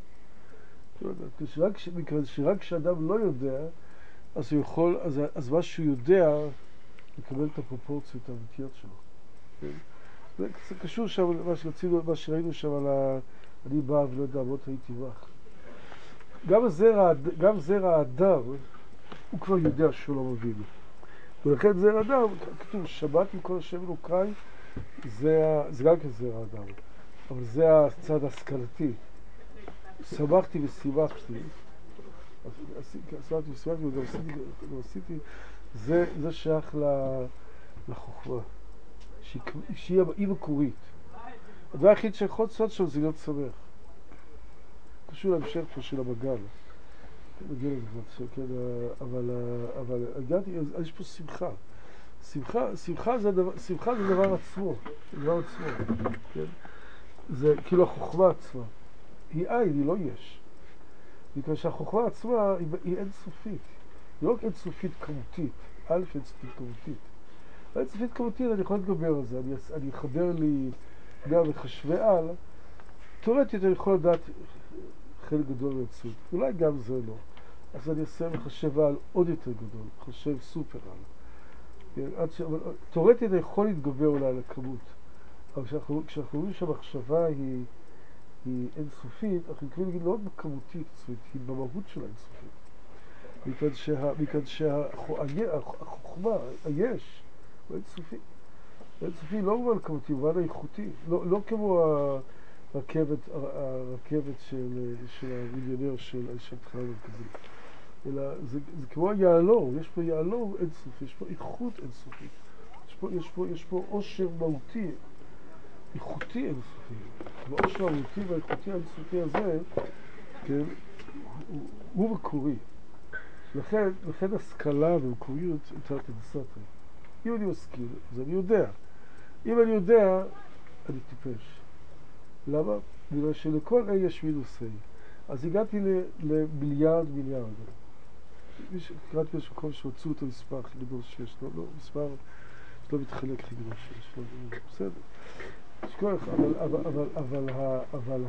לא לדעת. שרק, שרק כשאדם לא יודע, אז הוא יכול, אז, אז מה שהוא יודע, לקבל את הפרופורציות האמיתיות שלו. כן? זה, זה קשור שם, מה שרצינו, מה שראינו שם על ה... אני בא ולא יודע, אבות הייתי בך. גם זרע, גם זרע האדם, הוא כבר יודע שהוא לא מבין. ולכן זרע האדם, כתוב, שמעתי כל השם אלוקיי, זה, זה גם כזרע האדם. אבל זה הצד ההשכלתי. שמחתי ושימחתי. שמחתי ושימחתי וגם עשיתי, זה, זה שייך לחוכמה. שהיא מקורית. הדבר היחיד שיכול לעשות שם זה להיות שמח. קשור להמשך פה של המגל. מגיע לזה כבר, כן, אבל, אבל הגעתי, אז יש פה שמחה. שמחה, שמחה זה הדבר, שמחה זה דבר עצמו, זה דבר עצמו, כן? זה כאילו החוכמה עצמה. היא אין, היא לא יש. בגלל שהחוכמה עצמה היא, היא אינסופית. היא לא אינסופית כמותית, א' אינסופית כמותית. אינסופית כמותית אני יכול להתגבר על זה, אני, אני אחבר לי גם לחשבי על, תיאורטית אני יכול לדעת חלק גדול מהמציאות, אולי גם זה לא. אז אני אעשה מחשב על עוד יותר גדול, חושב סופר על. ש... תיאורטית אני יכול להתגבר אולי על הכמות, אבל כשאנחנו, כשאנחנו רואים שהמחשבה היא, היא אינסופית, אנחנו יכולים להגיד לא רק בכמותית, היא במהות שלה אינסופית. מכאן שה... מכאן שהחוכמה, היש, הוא אינסופי. אינסופי לא הוא על כמותי, הוא על האיכותי, לא, לא כמו הרכבת, הרכבת של, של המיליונר של התחלה המרכזית. אלא זה, זה כמו היעלור, יש פה יעלור אינסופי, יש פה איכות אינסופית. יש פה, יש פה, יש פה עושר מהותי, איכותי אינסופי. והעושר המהותי והאיכותי האינסופי הזה, כן, הוא, הוא מקורי. לכן, לכן השכלה ומקוריות יותר תנסות. אם אני משכיל, אז אני יודע. אם אני יודע, אני טיפש. למה? בגלל שלכל A יש מינוס A. אז הגעתי למיליארד מיליארד. קראתי באיזשהו מקום שהוצאו את המספר הכי גדול שיש. לא, לא, מספר שלא מתחלק הכי גדול שיש. לא, בסדר. יש כל אחד, אבל, אבל, אבל, אבל, אבל,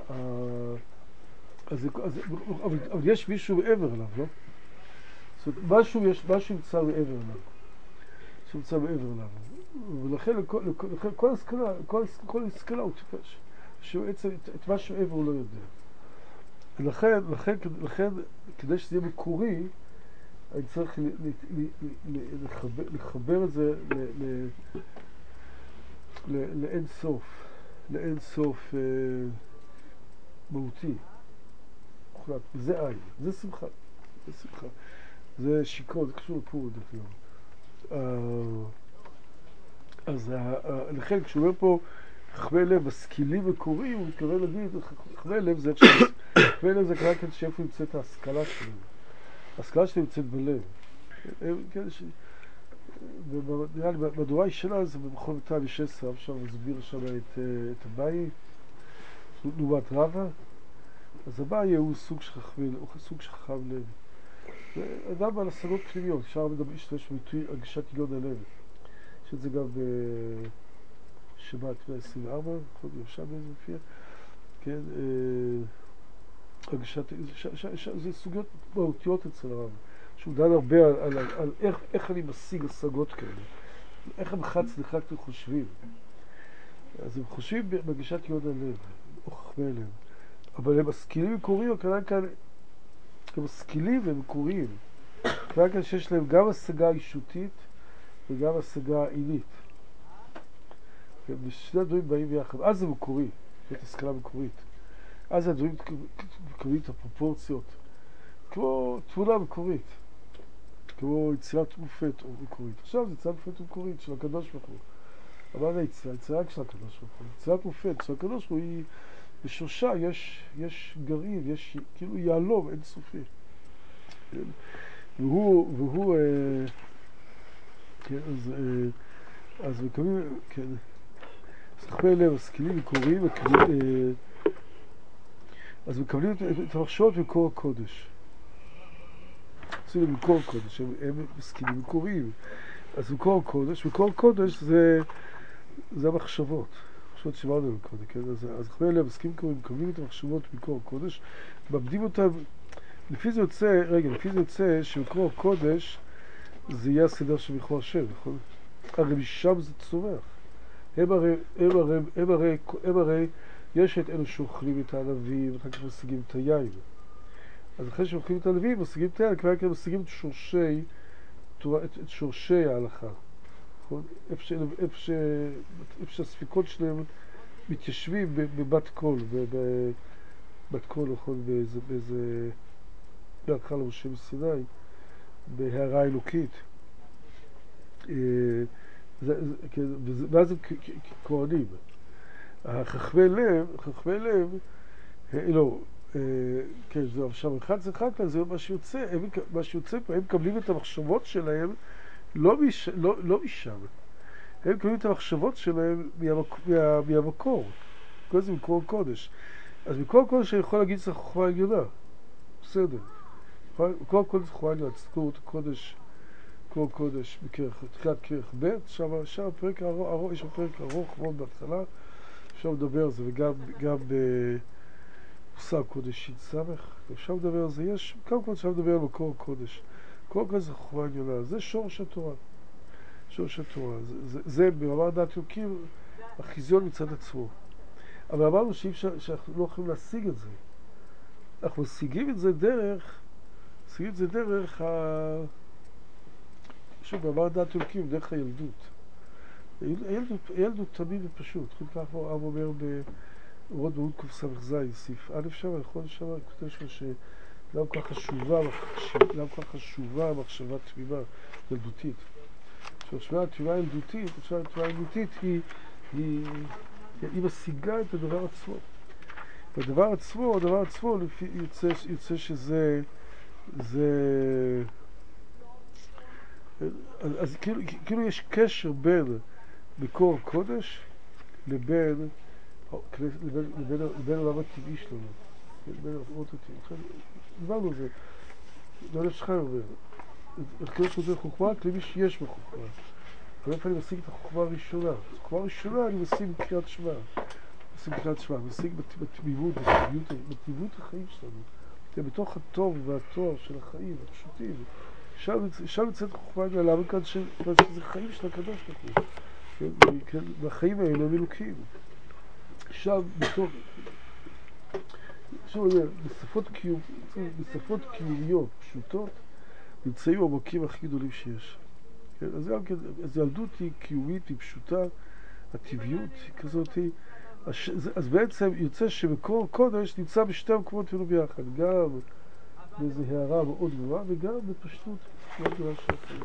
אז, אז, אבל יש מישהו מעבר אליו, לא? זאת אומרת, משהו, יש, משהו נמצא מעבר אליו. שנמצא מעבר אליו. ולכן, לכל, לכל, כל השכלה, כל, כל השכלה הוא טיפש. שבעצם את, את מה שמעבר הוא לא יודע. לכן, לכן, לכן, כדי שזה יהיה מקורי, אני צריך ל, ל, ל, ל, לחבר, לחבר את זה ל, ל, ל, לאין סוף, לאין סוף אה, מהותי. מוחלט. זה עין, זה שמחה, זה שמחה. זה שיקרו, זה קשור לפור דרך כלל. אז לכן כשהוא אומר פה חכמי לב, משכילים וקוראים, הוא מתכוון להגיד, חכמי לב זה חכמי לב זה כלל כאן שאיפה נמצאת ההשכלה שלהם. ההשכלה שלהם נמצאת בלב. ונראה לי, בדורה הישנה זה במכון מטעם יש עשר, עכשיו מסביר שם את הבאי, לעומת רבא. אז הבאי הוא סוג של חכם לב. אדם בעל השגות פנימיות, אפשר מדבר להשתמש בביטוי הגשת עליון הלב. יש את זה גם בשבת מאה עשרים וארבע, יכול להיות שם איזה מופיע. כן, הגשת, זה סוגיות מהותיות אצל הרב, שהוא דן הרבה על, על, על, על איך, איך אני משיג השגות כאלה, איך הם חד סליחה כתוב חושבים. אז הם חושבים בגשת עליון הלב, או חכמי לב, אבל הם משכילים וקוראים, כנראה כאן הם משכילים והם מקוריים. כנראה כאן שיש להם גם השגה אישותית וגם השגה עילית. ושני הדברים באים ביחד. אז זה מקורי, זאת השכלה מקורית. אז הדברים מקוריים את הפרופורציות. כמו תמונה מקורית. כמו יצירת מופת או מקורית. עכשיו זה יצירת מופת מקורית של הקדוש ברוך הוא. אבל זה יצירה, יצירה רק של הקדוש ברוך הוא. יצירת מופת של הקדוש ברוך הוא היא, בשורשה יש, יש גרעין, יש כאילו יהלום אינסופי. כן? והוא, והוא, אה, כן, אז, אה, אז מקבלים, כן, אז חכמי לב, משכילים וקוראים, אה, אז מקבלים את, את המחשבות מקור הקודש. עושים למקור קודש, הם, הם משכילים וקוראים. אז מקור הקודש, מקור הקודש זה, זה המחשבות. המחשבות שאמרנו להם קודם, כן? אז, אז חכמי לב, משכילים וקוראים, מקבלים את המחשבות מקור הקודש, מאבדים אותם, לפי זה יוצא, רגע, לפי זה יוצא שמקור הקודש זה יהיה הסדר של מכור השם, נכון? הרי משם זה צומח. הם הרי, הם הרי, הם הרי, הם הרי, יש את אלו שאוכלים את הענבים, ואחר כך משיגים את היין. אז אחרי שאוכלים את הענבים, משיגים את היין, כבר כאלה משיגים את שורשי, את שורשי ההלכה. נכון? איפה ש, איפה ש, איפה שהספיקות שלהם מתיישבים בבת קול, בבת קול, נכון, באיזה, באיזה, בהלכה למשה מסיני, בהערה אלוקית. ואז הם כהנים. החכמי לב, חכמי לב, לא, כן, זה עכשיו אחד זה אחד, זה מה שיוצא, מה שיוצא פה, הם מקבלים את המחשבות שלהם לא משם. הם מקבלים את המחשבות שלהם מהמקור. כל זה מקור קודש. אז מקור קודש אני יכול להגיד שזה חוכמה עליונה. בסדר. מקור קודש זה חוכמה עליונה, תזכרו את הקודש. מקור קודש בתחילת כרך ב', שם, שם פרק ארוך, יש פרק ארוך מאוד בהתחלה, אפשר לדבר על זה, וגם גם במושג קודש שין סמך, אפשר לדבר על זה, יש, כמה קודם אפשר לדבר על מקור קודש. מקור קודש זה חוכמה עליונה, זה שורש התורה. שורש התורה, זה, זה, זה במאמר דעת אלוקים, החיזיון מצד עצמו. אבל אמרנו שאי אפשר, שאנחנו לא יכולים להשיג את זה. אנחנו משיגים את זה דרך, משיגים את זה דרך ה... שוב, במאמר דעת אלוקים, דרך הילדות. הילדות, הילדות תמיד ופשוט. חלק כך אב אומר באורות בעוד קס"ז, סעיף א' שם, יכול שם, כותב שם שלמה כל כך חשובה, למה כל כך חשובה המחשבה תמימה, ילדותית. שהמחשבה התמימה הילדותית, המחשבה התמימה הילדותית היא, היא, היא משיגה את הדבר עצמו. והדבר עצמו, הדבר עצמו, לפי, יוצא, יוצא שזה, זה... אז, אז כאילו, כאילו יש קשר בין מקור קודש לבין, לבין, לבין, לבין העולם הטבעי שלנו. לבין העולם הטבעי. דיברנו על זה. דולף שחיים אומר, כאילו שזה חוכמה, למי שיש בחוכמה. אבל איפה אני משיג את החוכמה הראשונה? החוכמה הראשונה אני משיג בקריאת שמע. משיג בקריאת שמע, משיג בתמימות, בתמימות החיים שלנו. זה בתוך הטוב והתואר של החיים הפשוטים. שם יוצאת חוכמה למה כאן שזה חיים של הקדוש ברוך הוא. והחיים האלה הם אלוקים. שם בתוך... עכשיו אני אומר, בשפות קיומיות פשוטות נמצאים המוקים הכי גדולים שיש. אז גם כן, אז הילדות היא קיומית, היא פשוטה, הטבעיות היא כזאת. אז בעצם יוצא שמקור קודש נמצא בשתי המקומות האלו ביחד, גם באיזו הערה מאוד גבוהה וגם בפשטות מאוד גבוהה של החיים.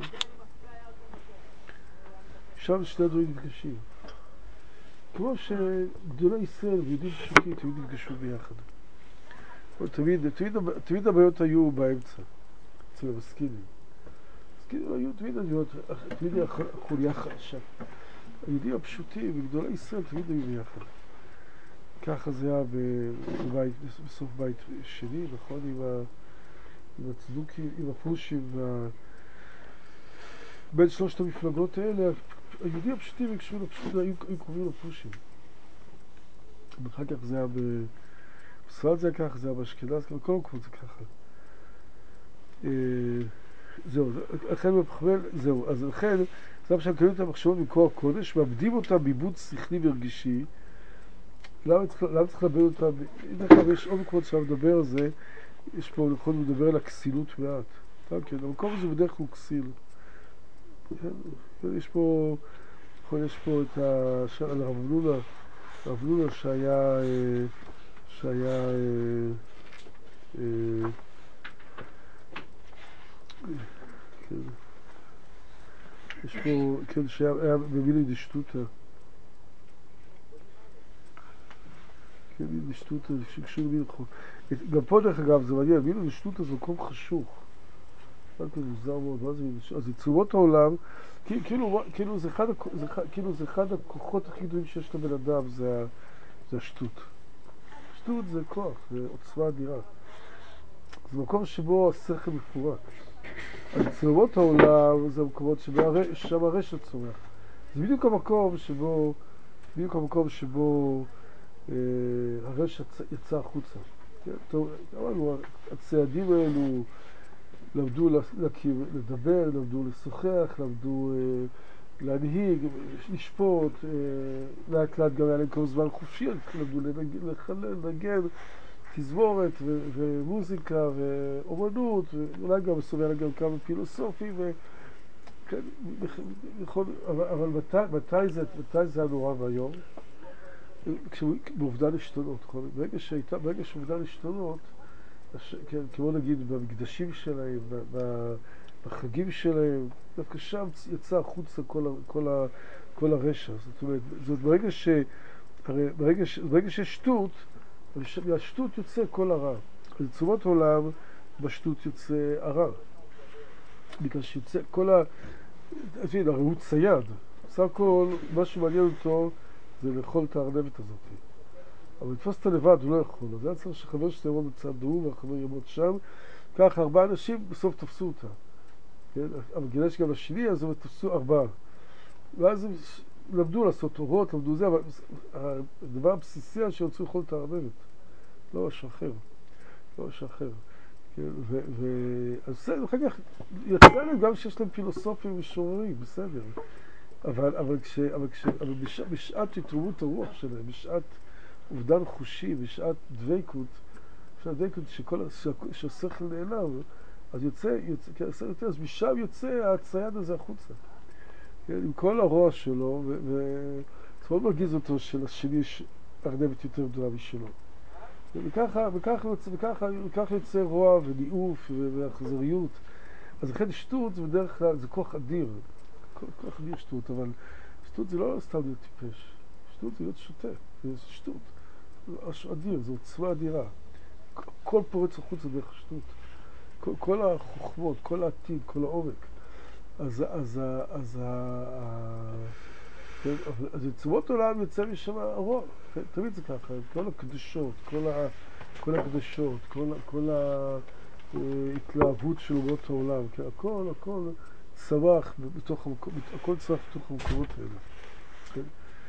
שם שני הדברים נפגשים. כמו שגדולי ישראל ויהודים פשוטים תמיד נפגשו ביחד. תמיד, תמיד, תמיד הבעיות היו באמצע, אצל המשכילים. המשכילים היו תמיד הדעות, תמיד החוליה חדשה. היהודים הפשוטים וגדולי ישראל תמיד היו ביחד. ככה זה היה בבית, בסוף בית שני, נכון? עם, ה, עם הצדוקים, עם הפושים, וה... בין שלושת המפלגות האלה, היהודים הפשוטים הקשרו לפשוט, היו, היו קרובים לפושים. ואחר כך זה היה בספרד זה היה ככה, זה היה באשכנז, בכל מקום זה ככה. זהו, לכן מבחמל, זהו, אז לכן, זה מה שמקבלים את המחשבות מקור הקודש, מאבדים אותם בעיבוד שכלי ורגשי. למה צריך, למה צריך לאבד אותם? דרך כלל יש עוד מקומות שאתה מדבר על זה, יש פה, נכון, מדבר על הכסילות מעט. כן, המקום הזה בדרך כלל הוא כסיל. יש פה, נכון, יש פה את הרב לולה, הרב לולה שהיה, שהיה, כן, יש פה, כן, שהיה במילי דשטוטה. כן, לשטות שקשור מלכות. גם פה דרך אגב זה מעניין, מילו לשטות זה מקום חשוך. זה מוזר מאוד, מה זה? אז יצורות העולם, כאילו, כאילו, זה אחד, זה, כאילו זה אחד הכוחות הכי גדולים שיש לבן אדם, זה, זה השטות. שטות זה כוח, זה עוצמה אדירה. זה מקום שבו השכל מפורק. יצורות העולם זה המקומות שם הרשת צומח. זה בדיוק המקום שבו, בדיוק המקום שבו אה, הרשת יצא החוצה. כן, טוב, אמרנו, הצעדים האלו למדו להכיר, לדבר, למדו לשוחח, למדו אה, להנהיג, לשפוט, אה, לאט לאט גם היה להם כל זמן חופשי, למדו לחלל, לנגן, תזמורת ו- ומוזיקה ואומנות, ואולי גם מסובב גם כמה פילוסופים, ו... כן, יכול, אבל, אבל מתי, מתי, זה, מתי זה הנורא והיום? כשבאובדן השתונות, ברגע שהייתה, ברגע שאובדן השתונות, כן, כמו נגיד במקדשים שלהם, בחגים שלהם, דווקא שם יצא החוצה כל, כל, ה, כל הרשע. זאת אומרת, זאת ברגע ש... הרי ברגע, ש, ברגע שיש שטות, מהשטות יוצא כל הרע. אז תשומת עולם, בשטות יוצא הרע. בגלל שיוצא כל ה... הרי הוא צייד. בסך הכל, מה שמעניין אותו זה לאכול את הארנבת הזאת. אבל לתפוס אותה לבד הוא לא יכול. אז היה צריך שחבר שלי יעמוד בצד הוא והחבר יעמוד שם. ככה ארבעה אנשים בסוף תפסו אותה. כן? אבל גילה שגם השני, אז הם תפסו ארבעה. ואז הם למדו לעשות אורות, למדו זה, אבל הדבר הבסיסי היה שרצו לאכול את הארנבת. לא משהו אחר. לא משהו אחר. כן? ו... ו... אז בסדר, אחר כך יצא להם גם שיש להם פילוסופים ומשוררים, בסדר. אבל, אבל, כש... אבל, כש... אבל בש... בשעת התרומות הרוח שלהם, בשעת אובדן חושי, בשעת דבקות, בשעת דבקות שכל השכל נעלם, אז יוצא, יוצא, יוצא, אז משם יוצא הצייד הזה החוצה. כן? עם כל הרוע שלו, ו... ו... זה מאוד מרגיז אותו שלשני יש ארנבת יותר גדולה משלו. וככה, וככה, וככה, וככה יוצא רוע וניאוף ואכזריות. אז לכן שטות זה בדרך כלל, זה כוח אדיר. כוח אדיר שטות, אבל שטות זה לא סתם להיות טיפש. שטות זה להיות שוטה, זה שטות. זה אדיר, זה עוצמה אדירה. כל פורץ החוץ זה דרך השטות. כל, כל החוכמות, כל העתיד, כל העומק. אז, אז, אז, אז, אז יצומות עולם יוצא משם הרוע. תמיד זה ככה, כל הקדושות, כל, ה, כל הקדושות, כל, כל ההתלהבות של אומות העולם, הכל, הכל צמח בתוך המקום, הכל צמח בתוך המקומות האלה. כן?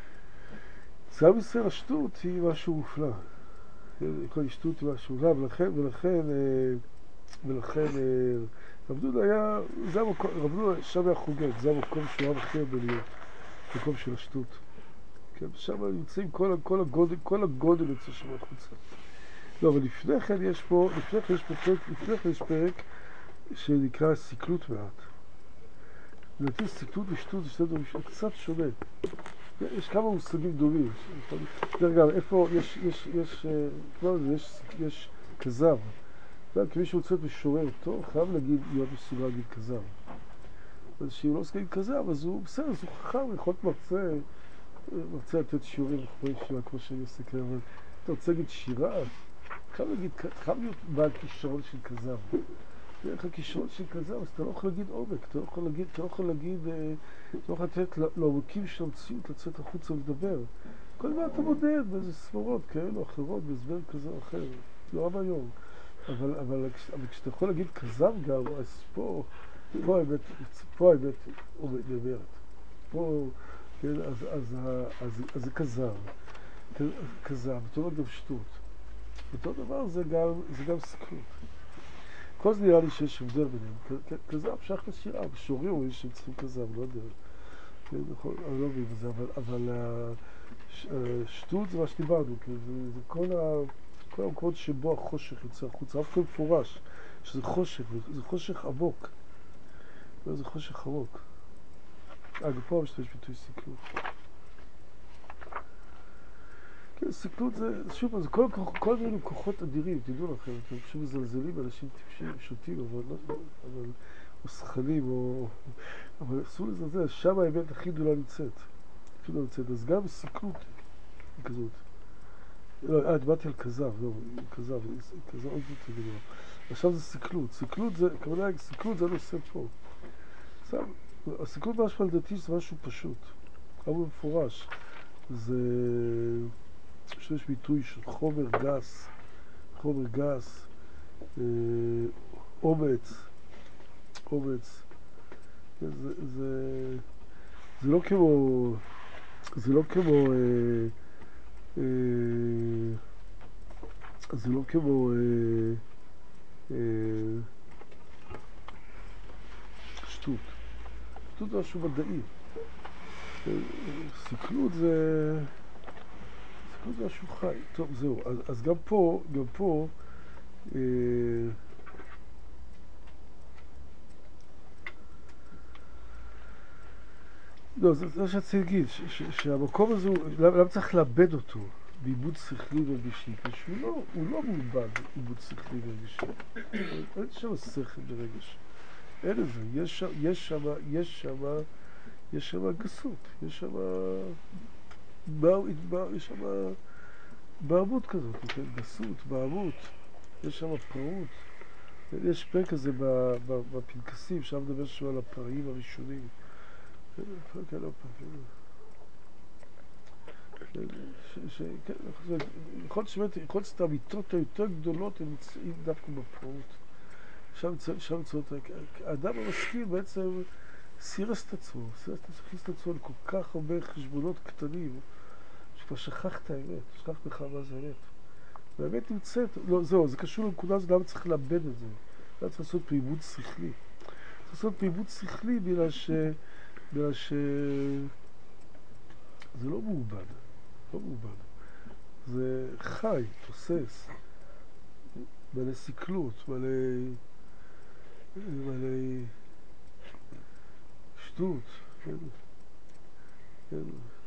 צמח ישראל השטות היא משהו מופלא. כל השטות היא משהו מופלא, ולכן, ולכן, ולכן, רב דודה היה, זה המקום, רב דודה שם היה חוגג, זה המקום שהוא היה הכי הרבה להיות, מקום של השטות. כן, שם נמצאים כל, כל הגודל, כל הגודל יוצא שם החוצה. לא, אבל לפני כן יש פה, לפני כן יש פה פרק, לפני כן יש פרק שנקרא סיכלות מעט. לדעתי סיכלות ושטות זה שתי דברים קצת שונה. יש כמה מושגים דומים. דרך אגב, איפה יש, יש, יש, כבר זה, יש, יש כזב. כמי שרוצה משורר טוב, חייב להגיד, להיות מסוגל להגיד כזב. אז שאם לא עושה להגיד כזב, אז הוא בסדר, אז הוא חכם, יכול להיות מרצה, מרצה לתת שיעורים אחרי שירה, כמו שאני עושה כאן, אבל אתה רוצה להגיד שירה, חייב להגיד, חייב להיות בעל כישרון של כזב. דרך הכישרון של כזב, אז אתה לא יכול להגיד עומק, אתה לא יכול להגיד, אתה לא יכול להגיד, אתה לא יכול לתת לעומקים של המציאות לצאת החוצה ולדבר. כל דבר אתה מודד באיזה סברות כאלו אחרות, בהסבר כזה או אחר, לא רב היום. אבל, אבל, אבל כשאתה יכול להגיד כזב גם, אז פה, פה האמת, פה האמת נאמרת. פה, כן, אז, אז, אז, אז זה כזב. כזב, זאת אומרת גם שטות. אותו דבר זה גם, זה גם סיכלות. כל זה נראה לי שיש הבדל ביניהם. כזב שייך לשירה, בשורים אומרים שהם צריכים כזב, לא יודע. כן, נכון, אני לא מבין בזה, אבל, אבל שטות זה מה שדיברנו, כן, זה, זה כל ה... כל המקומות שבו החושך יוצא החוצה, אף כל מפורש, שזה חושך, זה חושך עמוק. זה חושך עמוק. אגב, פה משתמש ביטוי סיכלות. כן, סיכלות זה, שוב, זה כל, כל מיני כוחות אדירים, תדעו לכם, אתם פשוט מזלזלים, אנשים טיפשים, שוטים, אבל לא, אבל, או שכלים, או... אבל אסור לזלזל, שם האמת הכי גדולה נמצאת. הכי גדולה נמצאת, אז גם סיכלות כזאת. לא, אה, דיברתי על כזב, לא, כזב, כזב עוד יותר גדול. עכשיו זה סיכלות, סיכלות זה, כמובן, סיכלות זה הנושא פה. עכשיו, הסיכלות משהו לדעתי זה משהו פשוט, אבל מפורש. זה, שיש ביטוי של חומר גס, חומר גס, אה, אומץ, אומץ. זה, זה, זה לא כמו, זה לא כמו, אה, אה, זה לא כמו, אה, אה, שטות. שטות זה משהו מדעי. סיכלות זה, סיכלות זה משהו חי. טוב, זהו. אז, אז גם פה, גם פה, אה, לא, זה מה שרציתי להגיד, ש- ש- שהמקום הזה, הוא- למה למה צריך לאבד אותו בעיבוד שכלי ורגשי? כי שהוא לא, הוא לא מעובד בעיבוד שכלי ורגשי. אין שם שכל ורגש. אין את זה. יש שם, יש שם, יש שם, יש שם גסות. יש שם, בר, בר, יש שם בעמות כזאת, כן? גסות, בעמות. יש שם פרעות. יש פרק כזה ב- ב- בפנקסים, שם מדבר שם על הפרעים הראשונים. פרק על הפרעים. יכול להיות שאת האמיתות היותר גדולות הן נמצאים דווקא בפרעות. שם נמצאות, האדם המשכיל בעצם סירס את עצמו, סירס את עצמו, הכניס את עצמו לכל כך הרבה חשבונות קטנים, שכבר שכח את האמת, שכח לך מה זה האמת. והאמת נמצאת, לא, זהו, זה קשור לנקודה הזאת, למה צריך לאבד את זה? למה צריך לעשות פעיבוד שכלי? צריך לעשות פעיבוד שכלי בגלל ש... בגלל ש... זה לא מעובד. לא מעובד. זה חי, תוסס, מלא סיכלות, מלא, מלא שטות, כן, כן,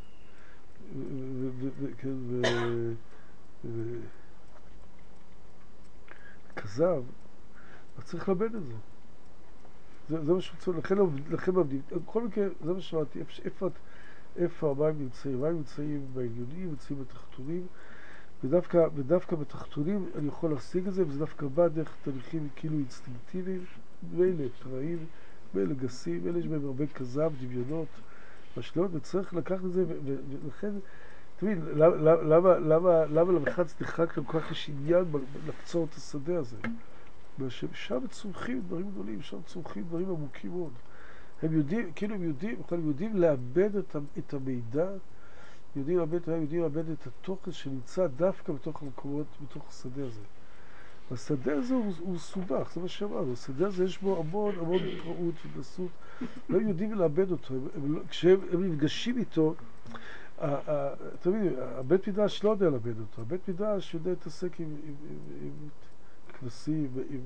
כן, וכזב, אז צריך לאבד את זה. זה, זה מה שרצו, לכן, לכן מבדיל, בכל מקרה, זה מה שאמרתי, איפה, איפה המים נמצאים? המים נמצאים בעליונים, נמצאים בתחתונים, ודווקא, ודווקא בתחתונים אני יכול להשיג את זה, וזה דווקא בא דרך תהליכים כאילו אינסטינקטיביים, ואלה פראים, ואלה גסים, ואלה יש בהם הרבה כזב, דמיונות, משלות, וצריך לקחת את זה, ולכן, תמיד, למה, למה, למה, למה למחץ נחק כל כך יש עניין לקצור את השדה הזה? שם צומחים דברים גדולים, שם צומחים דברים עמוקים מאוד. הם יודעים, כאילו הם יודעים, הם יודעים לאבד את, את המידע, יודעים לאבד, יודעים לאבד את התוכן שנמצא דווקא בתוך המקומות, בתוך השדה הזה. השדה הזה הוא, הוא סובך, זה מה שאמרנו, השדה הזה יש בו המון המון פרעות וגסות, והם יודעים לאבד אותו, הם, הם, כשהם הם נפגשים איתו, אתה מבין, הבית מדרש לא יודע לאבד אותו, הבית מדרש יודע להתעסק עם, עם, עם, עם כבשים, עם,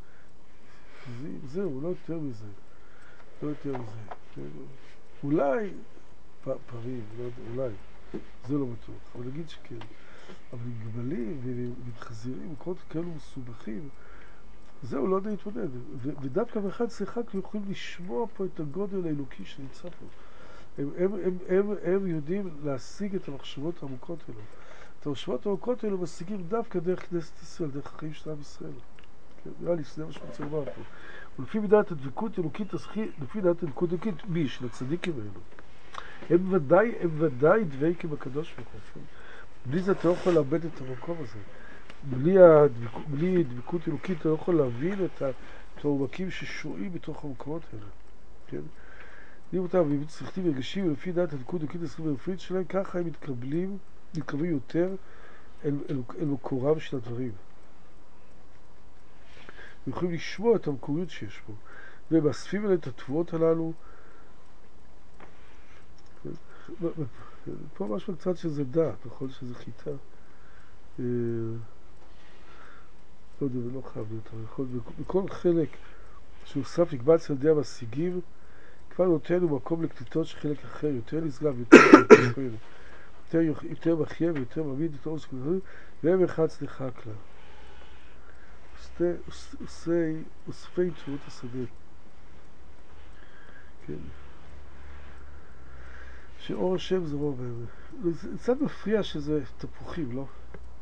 עם, זהו, לא יותר מזה, לא יותר מזה, אולי פעמים, לא יודע, אולי, זה לא בטוח, אבל נגיד שכן. אבל עם גמלים ועם חזירים, כל כאלו מסובכים, זהו, לא יודע להתמודד. ודווקא באחד שיחק, יכולים לשמוע פה את הגודל האלוקי שנמצא פה. הם, הם, הם, הם, הם יודעים להשיג את המחשבות העמוקות האלו. את המחשבות העמוקות האלו משיגים דווקא דרך כנסת ישראל, דרך החיים של עם ישראל. נראה לי שזה מה שרוצה לומר פה. ולפי מידת הדבקות אלוקית, לפי מידת הדבקות אלוקית, מי? של הצדיקים האלו. הם ודאי, הם ודאי דבקים בקדוש ברוך הוא. בלי זה אתה לא יכול לאבד את המקום הזה. בלי, הדבק, בלי דבקות אלוקית אתה לא יכול להבין את העומקים ששועים בתוך המקומות האלה. כן? נראה אותם, הם צריכים רגשים, ולפי דעת הדבקות אלוקית הסכים והרפואית שלהם, ככה הם מתקבלים, מתקרבים יותר אל, אל, אל מקורם של הדברים. הם יכולים לשמוע את המקוריות שיש פה. והם אספים אליהם את התבואות הללו. פה משהו קצת שזה דעת, נכון שזה חיטה. לא יודע, ולא חייב להיות, אבל בכל חלק שהוסף נקבע אצל ידי המשיגים, כבר נותן לו מקום לקליטות של חלק אחר, יותר נשגב, יותר יותר יותר יותר מחיה ויותר מעמיד יותר עושה כזה, והם אחד סליחה כלל. אוספי תבואות השדה. כן. שאור השם זה רוב. זה קצת מפריע שזה תפוחים, לא?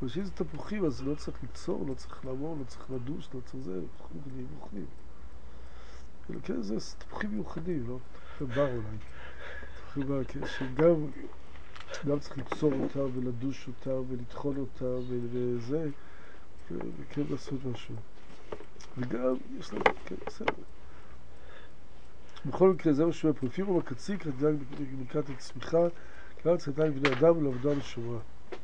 אבל שאם זה תפוחים, אז לא צריך לקצור, לא צריך לעמור, לא צריך לדוש, לא צריך זה, אוכלים, אוכלים. כן, זה תפוחים מיוחדים, לא? תפוחי בר אולי. תפוחי בר, כן, שגם גם צריך לקצור אותם ולדוש אותם ולטחון אותם וזה, וכן לעשות משהו. וגם יש להם, כן, בסדר. בכל מקרה, זה מה שהוא הפרופיל או בקציק, הדייג בקרת הצמיחה, קראת צייתה לבני אדם ולעבודה לשומרה.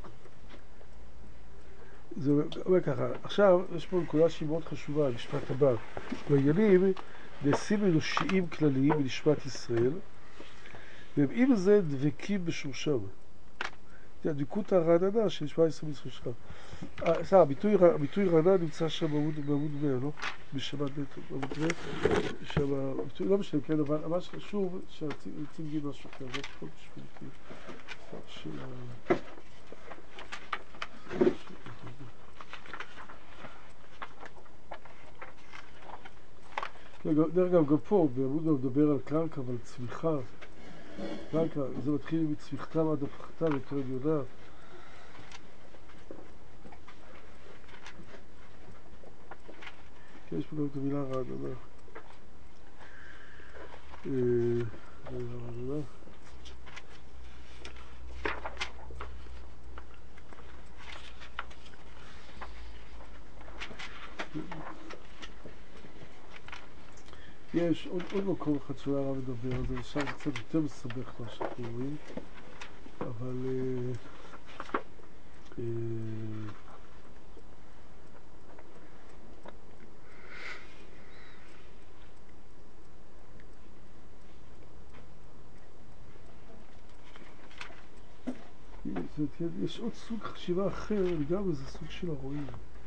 זה אומר ככה, עכשיו יש פה נקודה שהיא מאוד חשובה, המשפט הבא. בעניינים נעשים אנושיים כלליים בנשמת ישראל, והם עם זה דבקים בשורשם. זה הדבקות הרעננה של נשמת ישראל בשורשם. סליחה, הביטוי רעננה נמצא שם בעמוד מאה, לא? בשבת ב' בעמוד מאה, שם, לא משנה, כן, אבל מה שחשוב, שרציתי להגיד משהו אחר, לא כל בשביל של ה... דרך אגב, גם פה, בעמוד מאה מדבר על קרקע ועל צמיחה. קרקע, זה מתחיל מצמיחתם עד הפחתם, יותר עליונה. כן, יש פה גם את המילה רעננה. רעננה. יש עוד, עוד מקום אחד שהוא היה רב לדבר על זה, שם קצת יותר מסבך מה שאנחנו רואים, אבל אה, אה, יש עוד סוג חשיבה אחר, לגמרי זה סוג של הרואים.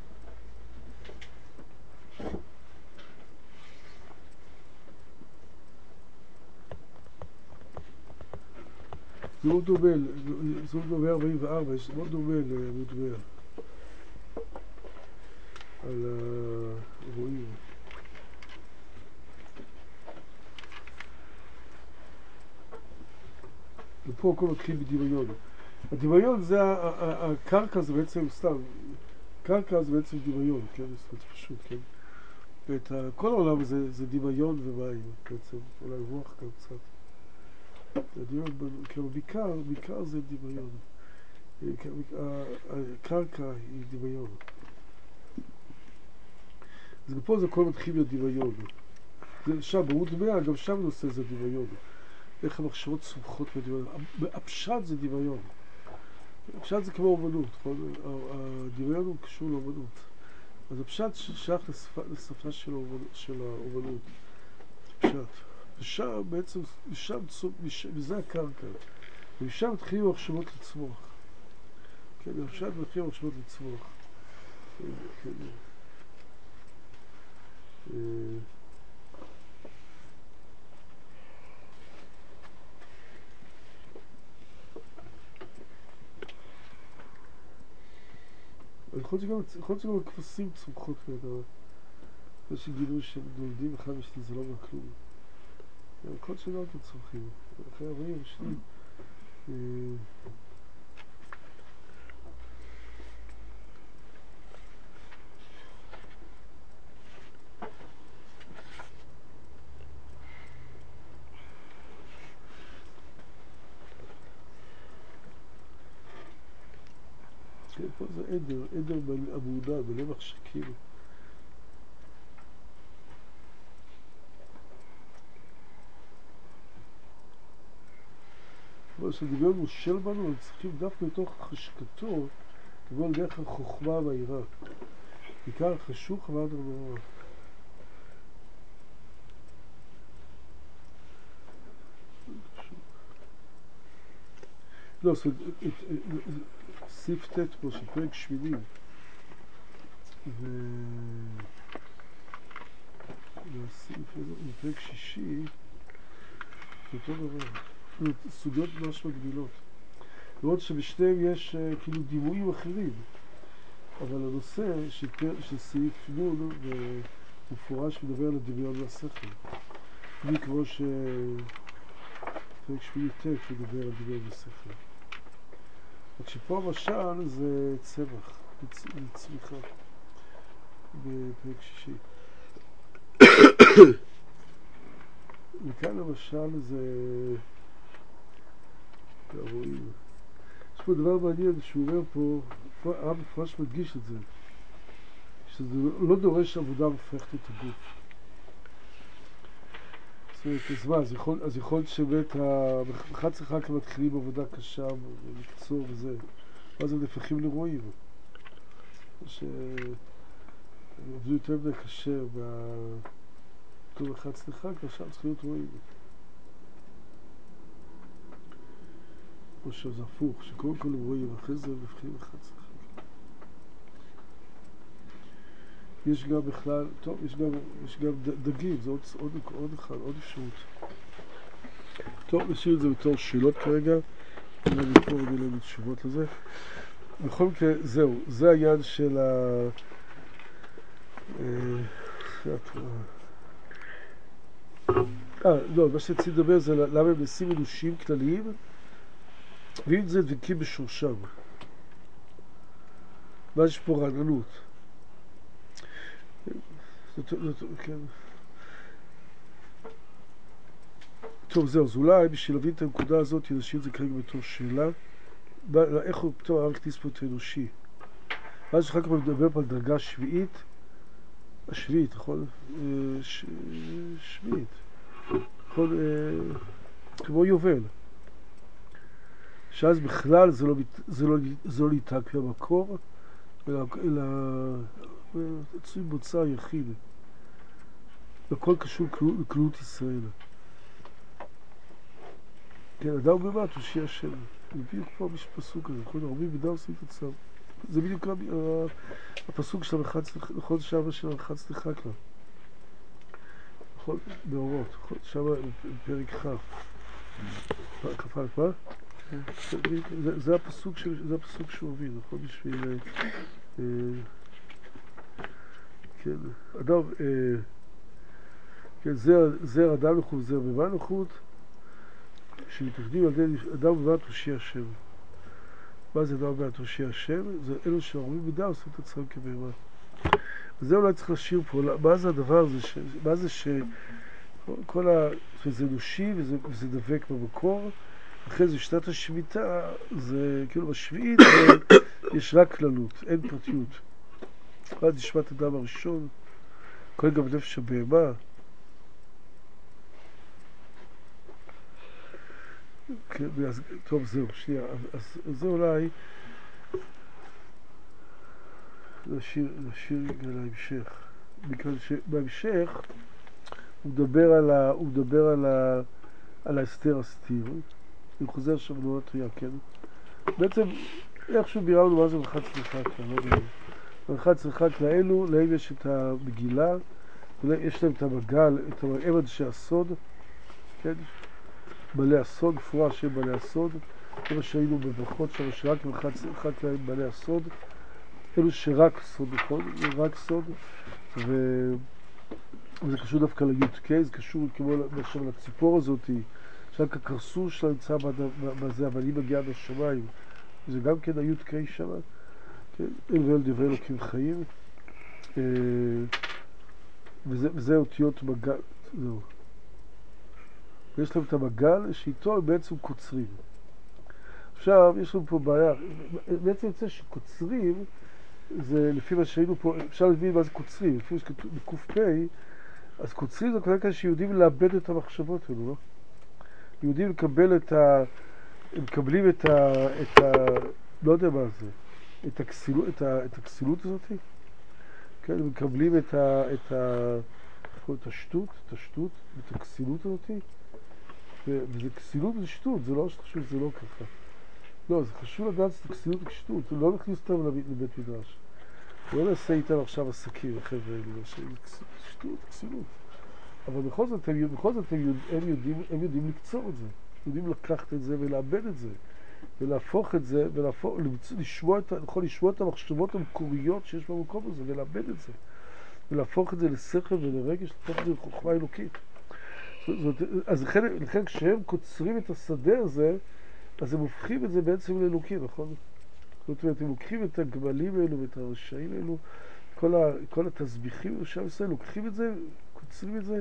זה מאוד דומה, זה מאוד דומה ארבעים וארבע, זה מאוד דומה לעמוד מאה על הרואים. ופה הכל מתחיל בדמיון. הדמיון זה, הקרקע זה בעצם סתם, קרקע זה בעצם דמיון, כן? זה פשוט, כן? ואת כל העולם הזה זה דמיון ומים, בעצם, אולי רוח גם קצת. הדמיון, כאילו, בעיקר, בעיקר זה דמיון. הקרקע היא דמיון. אז פה זה הכל מתחיל בדמיון. שם, בעמוד מאה, גם שם נושא זה דמיון. איך המחשבות סומכות בדמיון. הפשט זה דמיון. הפשט זה כמו אומנות, הדמיון הוא קשור לאומנות. אז הפשט שייך לשפה של האומנות. פשט. ושם בעצם, משם, מזה הקרקע. ומשם מתחילים המחשבות לצמוח. כן, הפשט מתחילים המחשבות לצמוח. כן. יכול להיות שגם הכבשים צומחות מהדבר. אחרי שגילו שהם נולדים אחד ושני זה לא אומר כלום. יכול להיות שגם אתם צומחים. אחרי ארבעים ושני. פה זה עדר, עדר עמודה, בלב החשקים. אבל כשדמיון מושל בנו, הם צריכים דווקא מתוך חשקתו, לבוא על דרך החוכמה והיראה. בעיקר חשוך ועד רמורה. לא, זאת אומרת, סעיף ט' פה של פרק שמיני והסעיף הזה, פרק שישי, זה אותו דבר. סוגיות ממש מגבילות. למרות שבשניהם יש כאילו דימויים אחרים, אבל הנושא של סעיף נון ומפורש מדבר על הדמיון והשכל. בלי כמו שפרק שמיני ט' מדבר על דמיון והשכל. רק שפה המשל זה צמח. לצמיחה בפרק שישי. וכאן למשל זה רואים, יש פה דבר מעניין שהוא אומר פה, הרב מפרש מדגיש את זה, שזה לא דורש עבודה מפרחת את הגוף. זאת אומרת, אז מה, אז יכול, אז יכול שבאמת בחד צריכה כאן מתחילים עבודה קשה ולקצור וזה, ואז הם נפחים לרואים. שעבדו יותר מדי קשה בטוב אחד סליחה, כי עכשיו צריכים להיות רואים. או שזה הפוך, שקודם כל הם רואים, אחרי זה הם נפחים אחד סליחה. יש גם בכלל, טוב, יש גם, יש גם דגים, זה עוד, עוד, עוד אחד, עוד אפשרות. טוב, נשאיר את זה בתור שאלות כרגע, אני פה עוד אלה תשובות לזה. בכל מקרה, זהו, זה היד של ה... אה, לא, מה שרציתי לדבר זה למה הם נשים אנושיים כלליים, ואם זה דבקים בשורשם. מה יש פה רעננות? כן. טוב, זהו, אז אולי בשביל להבין את הנקודה הזאת, נשאיר את זה כרגע בתור שאלה. איך הוא פתאום הרב הכניס פה את האנושי? ואז אחר כך הוא מדבר פה על דרגה שביעית, השביעית, נכון? ש... שביעית. נכון? כמו יובל. שאז בכלל זה לא, זה לא, זה לא להתעק במקור, אלא, אלא עצוי מוצא יחיד. הכל קשור לכללות ישראל. כן, אדם במה תושיע השם. זה בדיוק פה יש פסוק הזה, נכון? הרבה בידה עושים את עצמם. זה בדיוק הפסוק של נכון שם של הרחת סליחה כבר. נכון? באורות, נכון? שם בפרק ח'. כפה לפה? זה הפסוק שהוא הוביל, נכון? בשביל... כן, אדם... כן, זר אדם לחוט, זר במה לחוט, שמתאחדים על ידי אדם במה תושיע השם. מה זה אדם במה תושיע השם? זה אלו שהרבים בידה עושים את עצמם כבהמה. וזה אולי צריך לשיר פה, מה זה הדבר הזה, ש... מה זה ש... כל ה... זה אנושי וזה, וזה דבק במקור, אחרי זה שנת השמיטה, זה כאילו בשביעית, יש רק כללות, אין פרטיות. עד נשמת אדם הראשון, כל גם נפש הבהמה, כן, אז, טוב, זהו, שנייה, אז, אז זה אולי נשאיר, נשאיר להמשך, בגלל שבהמשך הוא מדבר על ה, הוא מדבר על ה, על ההסתר הסתיר, הוא חוזר שם לא טריה, כן? בעצם, איכשהו ביררנו מה זה מלכת סליחה כאן, לא יודע. מלכת סליחה כאלו, להם יש את המגילה, יש להם את המגל, את המגל שהסוד, כן? בעלי הסוד, פרוע שהם בעלי הסוד, אלו שהיינו בברכות שם, שרק מלכת סליחה כאלו בעלי הסוד, אלו שרק סוד, נכון? רק סוד, ו... וזה קשור דווקא ליוטקי, זה קשור כמו עכשיו לציפור הזאת, שרק הקרסור שלה נמצא בזה, אבל היא מגיעה בשמיים, זה גם כן היוטקי שם, כן? אל ואל דברי אלוקים חיים, וזה, וזה אותיות מגל, זהו. ויש להם את המגל שאיתו הם בעצם קוצרים. עכשיו, יש לנו פה בעיה, בעצם יוצא שקוצרים, זה לפי מה שהיינו פה, אפשר להבין מה זה קוצרים, לפי מה שכתוב בקוף פ', אז קוצרים זה כלל כאלה שיהודים לאבד את המחשבות האלו, לא? יהודים לקבל את ה... הם מקבלים את ה... את ה... לא יודע מה זה, את הכסילות, את ה... את הכסילות הזאת, כן, הם מקבלים את ה... את ה... את השטות, את השטות, את הכסילות הזאת, וזה כסילות זה שטות, זה לא חשוב, זה לא ככה. לא, זה חשוב לדעת את הכסילות ושטות, זה לא נכניס אותם לבית מדרש. לא נעשה איתם עכשיו עסקים, חבר'ה, שטות, כסילות. אבל בכל זאת, הם, בכל זאת הם, הם, יודעים, הם יודעים לקצור את זה. יודעים לקחת את זה ולאבד את זה. ולהפוך את זה, ולהפוך, לשמוע את, יכול לשמוע את המחשבות המקוריות שיש במקום הזה, ולאבד את זה. ולהפוך את זה לשכל ולרגש, להפוך את זה לחוכמה אלוקית. זאת, אז לכן, לכן כשהם קוצרים את השדה הזה, אז הם הופכים את זה בעצם לאלוקי, נכון? זאת אומרת, הם לוקחים את הגמלים האלו ואת הרשעים האלו, כל, ה, כל התסביכים ושם ישראל, לוקחים את זה, קוצרים את זה,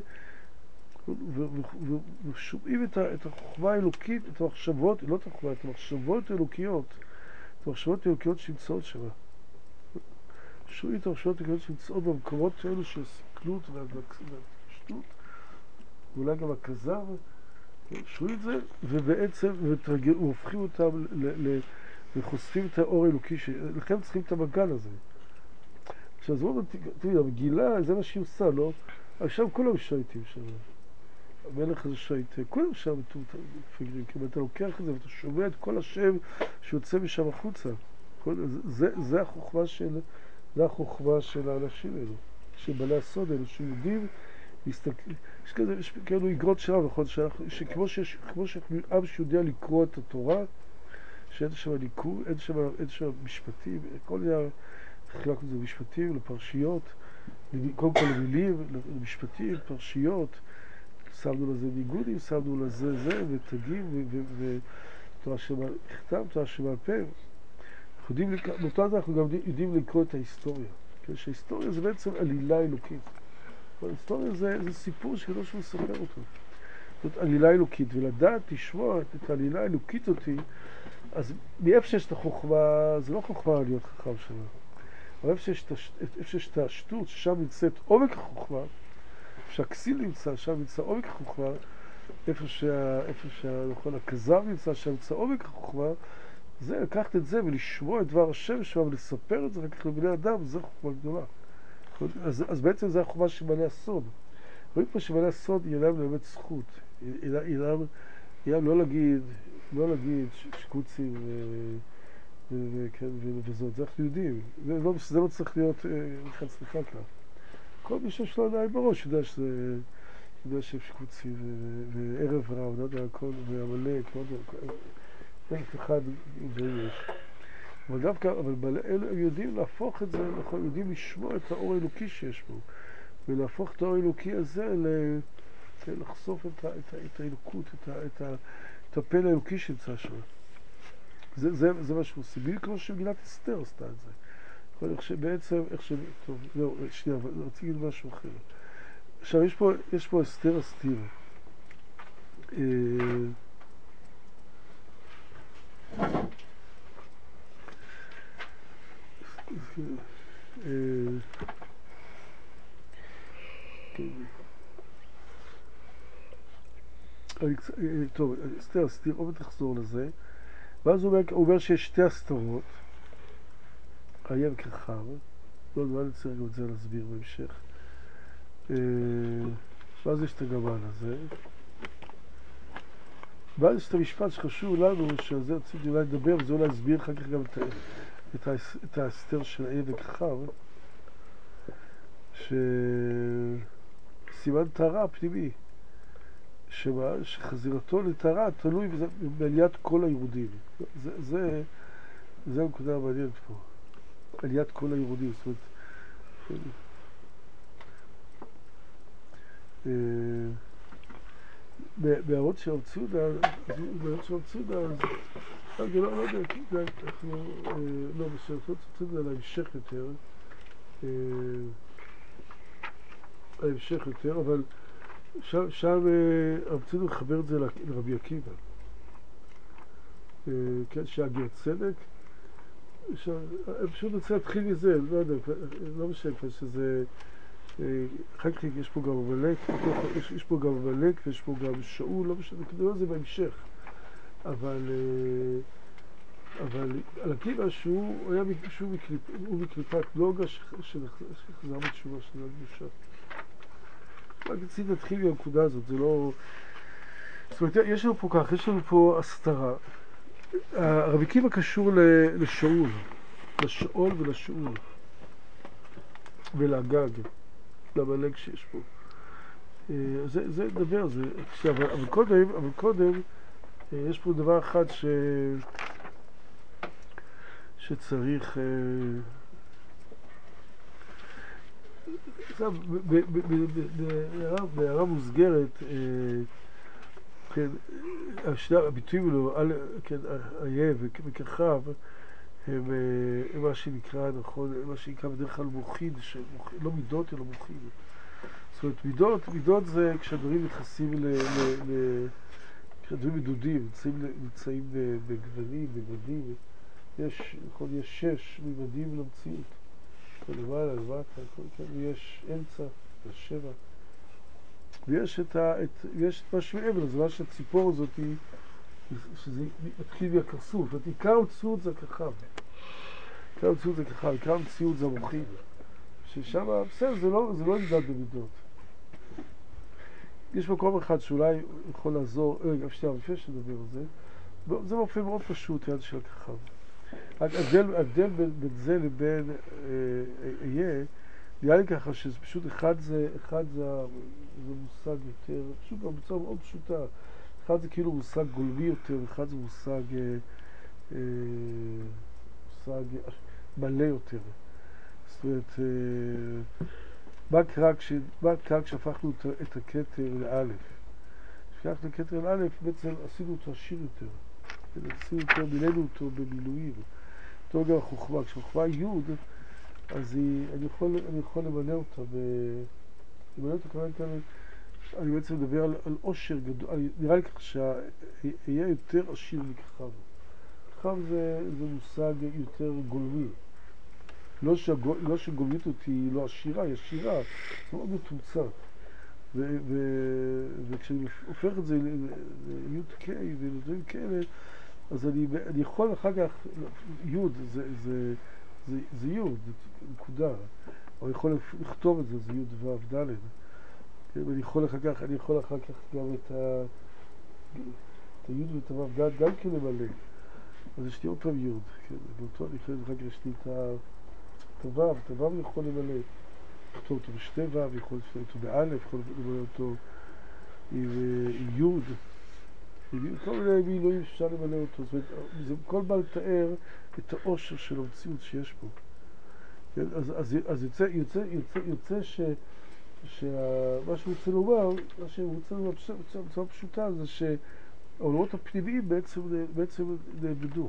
ושומעים את, את החוכמה האלוקית, את המחשבות, לא את החוכמה, את המחשבות האלוקיות, את המחשבות האלוקיות שנמצאות שם. שומעים את המחשבות האלוקיות שנמצאות במקומות האלו של סקלות והפשטות, ואולי גם הכזב, שומעים את זה, ובעצם הופכים אותם וחושפים את האור האלוקי, לכן צריכים את המגל הזה. עכשיו, זה מאוד, תראי, המגילה, זה מה שהיא עושה, לא? עכשיו כולם שייטים שם. המלך הזה שייט, כולם שם מפגרים, כי אתה לוקח את זה ואתה שומע את כל השם שיוצא משם החוצה. זה, זה החוכמה של, זה החוכמה של האנשים האלו, של בעלי הסוד האלו, שיודעים להסתכל, יש כזה, יש כאלו איגרות שלנו, נכון, שכמו שיש, כמו שעם שיודע לקרוא את התורה, שאין שם ליקור, אין שם, אין שם משפטים, כל זה, חילקנו את זה למשפטים, לפרשיות, קודם כל למילים, למשפטים, פרשיות, שמנו לזה ניגונים, שמנו לזה זה, ותגים, ותורה שבכתב, תורה שבעל פה. באותה הזאת אנחנו גם יודעים לקרוא את ההיסטוריה, שההיסטוריה זה בעצם עלילה אלוקית. ההיסטוריה זה, זה סיפור שלא שהוא מספר אותו. זאת עלילה אלוקית, ולדעת, לשמוע את העלילה האלוקית אותי, אז מאיפה שיש את החוכמה, זה לא חוכמה להיות חכם שלה. אבל איפה שיש את השטות, ששם נמצאת עומק החוכמה, שהכסיל נמצא, שם נמצא עומק החוכמה, איפה שה, איפה שה, נכון, הכזב נמצא, שם נמצא עומק החוכמה, זה לקחת את זה ולשמוע את דבר השם שם ולספר את זה רק לבני אדם, זה חוכמה גדולה. אז, אז בעצם זה החוכמה של בעלי הסוד. רואים פה שבעלי הסוד יהיה להם באמת זכות, יהיה להם, יהיה לא להגיד, לא להגיד שקוצים וזאת, זה אנחנו יודעים, זה לא צריך להיות אחד סליחה כלל. כל מי שיש לו עדיין בראש יודע שזה, יודע שהם שקוצים וערב רב, לא יודע, הכל, והמלאק, לא יודע, אלף אחד ויש. אבל דווקא, אבל אלה הם יודעים להפוך את זה, הם יודעים לשמוע את האור האלוקי שיש בו, ולהפוך את האור האלוקי הזה לחשוף את, את, את האלוקות, את, את, את הפן האלוקי שנמצא שם. זה, זה, זה מה שהוא עושה, בלי כמו שמגילת אסתר עשתה את זה. איך שבעצם, איך ש... טוב, לא, שנייה, אבל רציתי להגיד משהו אחר. עכשיו, יש פה, יש פה אסתר אסתיר. אה... טוב, אסתר אסתיר, עוד תחזור לזה. ואז הוא אומר שיש שתי הסתרות, אריה וכרחב, לא יודע, אני צריך גם את זה להסביר בהמשך. ואז יש את הגמל הזה. ואז יש את המשפט שחשוב לנו, שזה רציתי אולי לדבר, וזה אולי להסביר אחר כך גם את ההסתר של אריה וכרחב, שסימן טהרה פנימי, שחזירתו לטהרה תלוי בעליית כל הירודים. זה, זה, זה הנקודה המעניינת פה. עליית כל הירודים, זאת אומרת, בהערות של רב צודה, בהערות של רב צודה, אז אני לא יודע, אנחנו, לא, בשערות של רב צודה להמשך יותר, להמשך יותר, אבל שם רב צודה מחבר את זה לרבי עקיבא, כן, שהגר צדק, אני פשוט רוצה להתחיל מזה, לא יודע, לא משנה כבר שזה, אחר כך יש פה גם עמלק, יש, יש פה גם עמלק ויש פה גם שאול, לא משנה, כדאי זה בהמשך, אבל, אבל על עקיבא שהוא היה שהוא מקליפ, הוא מקליפת נוגה שחזר בתשובה של הקדושה. רק רציתי להתחיל מהנקודה הזאת, זה לא, זאת אומרת, יש לנו פה כך, יש לנו פה הסתרה. רבי עקיבא קשור לשאול, לשאול ולשאול ולאגג, למלאק שיש פה. זה, זה דבר, זה, אבל, אבל קודם, אבל קודם, יש פה דבר אחד ש... שצריך... בהערה מוסגרת, כן, הביטויים לו, כן, איה וכרחב, הם, אה, הם מה שנקרא, נכון, הם מה שנקרא בדרך כלל מוחין, שמוח, לא מידות אלא מוחין. זאת אומרת, מידות, מידות זה כשהדברים נכנסים ל... ל, ל כשהדברים מדודים, נמצאים, נמצאים בגוונים, בגוונים. יש, נכון, יש שש מימדים למציאות. למעלה, למטה, ויש אמצע, יש שבע. ויש את ה... את, יש את מה שמעבר, זה מה שהציפור הזאת היא, שזה מתחיל מהכרסוף. זאת אומרת, עיקר המציאות זה הכרחב. עיקר המציאות זה הכרחב, עיקר המציאות זה המוחין. ששם, בסדר, זה לא, זה לא נמדד במידות. יש מקום אחד שאולי יכול לעזור, רגע, שנייה, לפני שנדבר על זה, זה באופן מאוד פשוט, יד של הכרחב. ההבדל, ההבדל בין, בין זה לבין אהיה, נראה לי ככה שזה פשוט אחד זה, אחד זה, זה מושג יותר, פשוט במצב מאוד פשוטה. אחד זה כאילו מושג גולמי יותר, אחד זה מושג, אה, אה, מושג מלא יותר. זאת אומרת, אה, מה קרה כש, מה קרה כשהפכנו את הכתר לאלף? כשהפכנו את הכתר לאלף, בעצם עשינו אותו עשיר יותר. עשינו אותו, מילאנו אותו במילואים. אותו גם החוכמה. כשהחוכמה היא יוד, אז היא, אני יכול, אני יכול למלא אותה ב... למלא אותה כמובן כאן, אני בעצם מדבר על, על עושר גדול. אני, נראה לי כך שיהיה יותר עשיר מכחב. כחב זה, זה מושג יותר גולמי. לא, שהגול, לא שגולמית אותי היא לא עשירה, היא עשירה. זה מאוד מתומצת. ו, ו, וכשאני הופך את זה ל-יוד-K ולדברים כאלה, אז אני, אני יכול אחר כך, יוד, זה, זה, זה, זה יוד, זה נקודה. או אני יכול לכתוב את זה, זה יוד ו' ד'. ואני יכול אחר כך, אני יכול אחר כך גם את ה... את היוד ואת הו' ד' גם כן למלא. אז יש לי עוד פעם יוד, כן, באותו אני חושב אחר כך יש לי את הו', את הו' אני יכול למלא. לכתוב אותו בשתי ו', יכול לכתוב אותו באלף, יכול למלא אותו עם יוד. כל מיני מילואים אפשר למלא אותו. זאת אומרת, זה כל בא לתאר את העושר של המציאות שיש פה. כן? אז, אז, אז יוצא, יוצא, יוצא, יוצא ש, שמה שהוא רוצה לומר, מה שהוא רוצה לומר בצורה פשוטה, זה שהעולמות הפנימיים בעצם, בעצם נאבדו.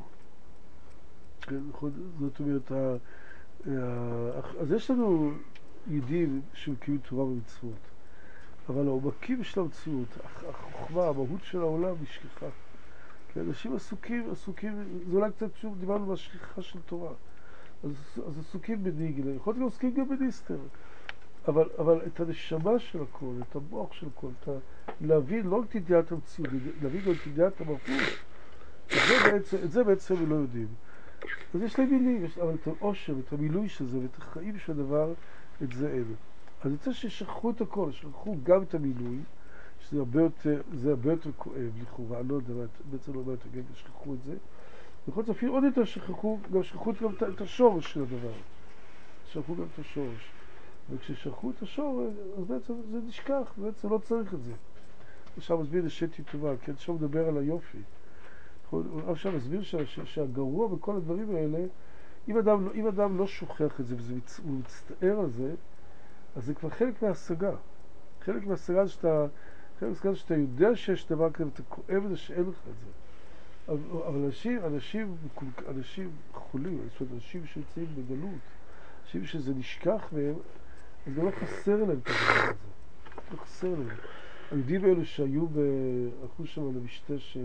כן? זאת אומרת, ה, ה, אז יש לנו יהודים שמקימים תורה ומצוות. אבל העומקים של המציאות, החוכמה, המהות של העולם נשכחה. כי אנשים עסוקים, עסוקים, זה אולי קצת פשוט דיברנו מהשכחה של תורה. אז, אז עסוקים בניגלה, יכול להיות עסוקים גם בניסטר. אבל, אבל את הנשמה של הכל, את המוח של הכל, את ה... להבין לא את ידיעת המציאות, להבין גם את ידיעת המהות, את זה בעצם, את זה בעצם הם לא יודעים. אז יש להם מילים, יש, אבל את העושר, את המילוי של זה, ואת החיים של הדבר, את זה אין. אז יוצא ששכחו את הכל, שכחו גם את המילוי, שזה הרבה יותר, זה הרבה יותר כואב, לכאורה, אני לא יודע, בעצם לא אומר את הגגל, שכחו את זה. בכל זאת, אפילו עוד יותר שכחו, גם שכחו גם את השורש של הדבר. שכחו גם את השורש. וכששכחו את השורש, אז בעצם זה נשכח, בעצם לא צריך את זה. עכשיו מסביר לשתי טובה, כן, עכשיו מדבר על היופי. עכשיו מסביר שה, שהגרוע בכל הדברים האלה, אם אדם, אם אדם לא שוכח את זה, והוא מצטער על זה, אז זה כבר חלק מההשגה. חלק מההשגה זה שאתה, חלק מההשגה זה שאתה יודע שיש דבר כזה, ואתה כואב את זה שאין לך את זה. אבל, אבל אנשים, אנשים, אנשים חולים, אנשים שנמצאים בגלות, אנשים שזה נשכח מהם, אז גם לא חסר להם את הדבר הזה. לא חסר להם. היהודים האלו שהיו, הלכו שם למשתה של,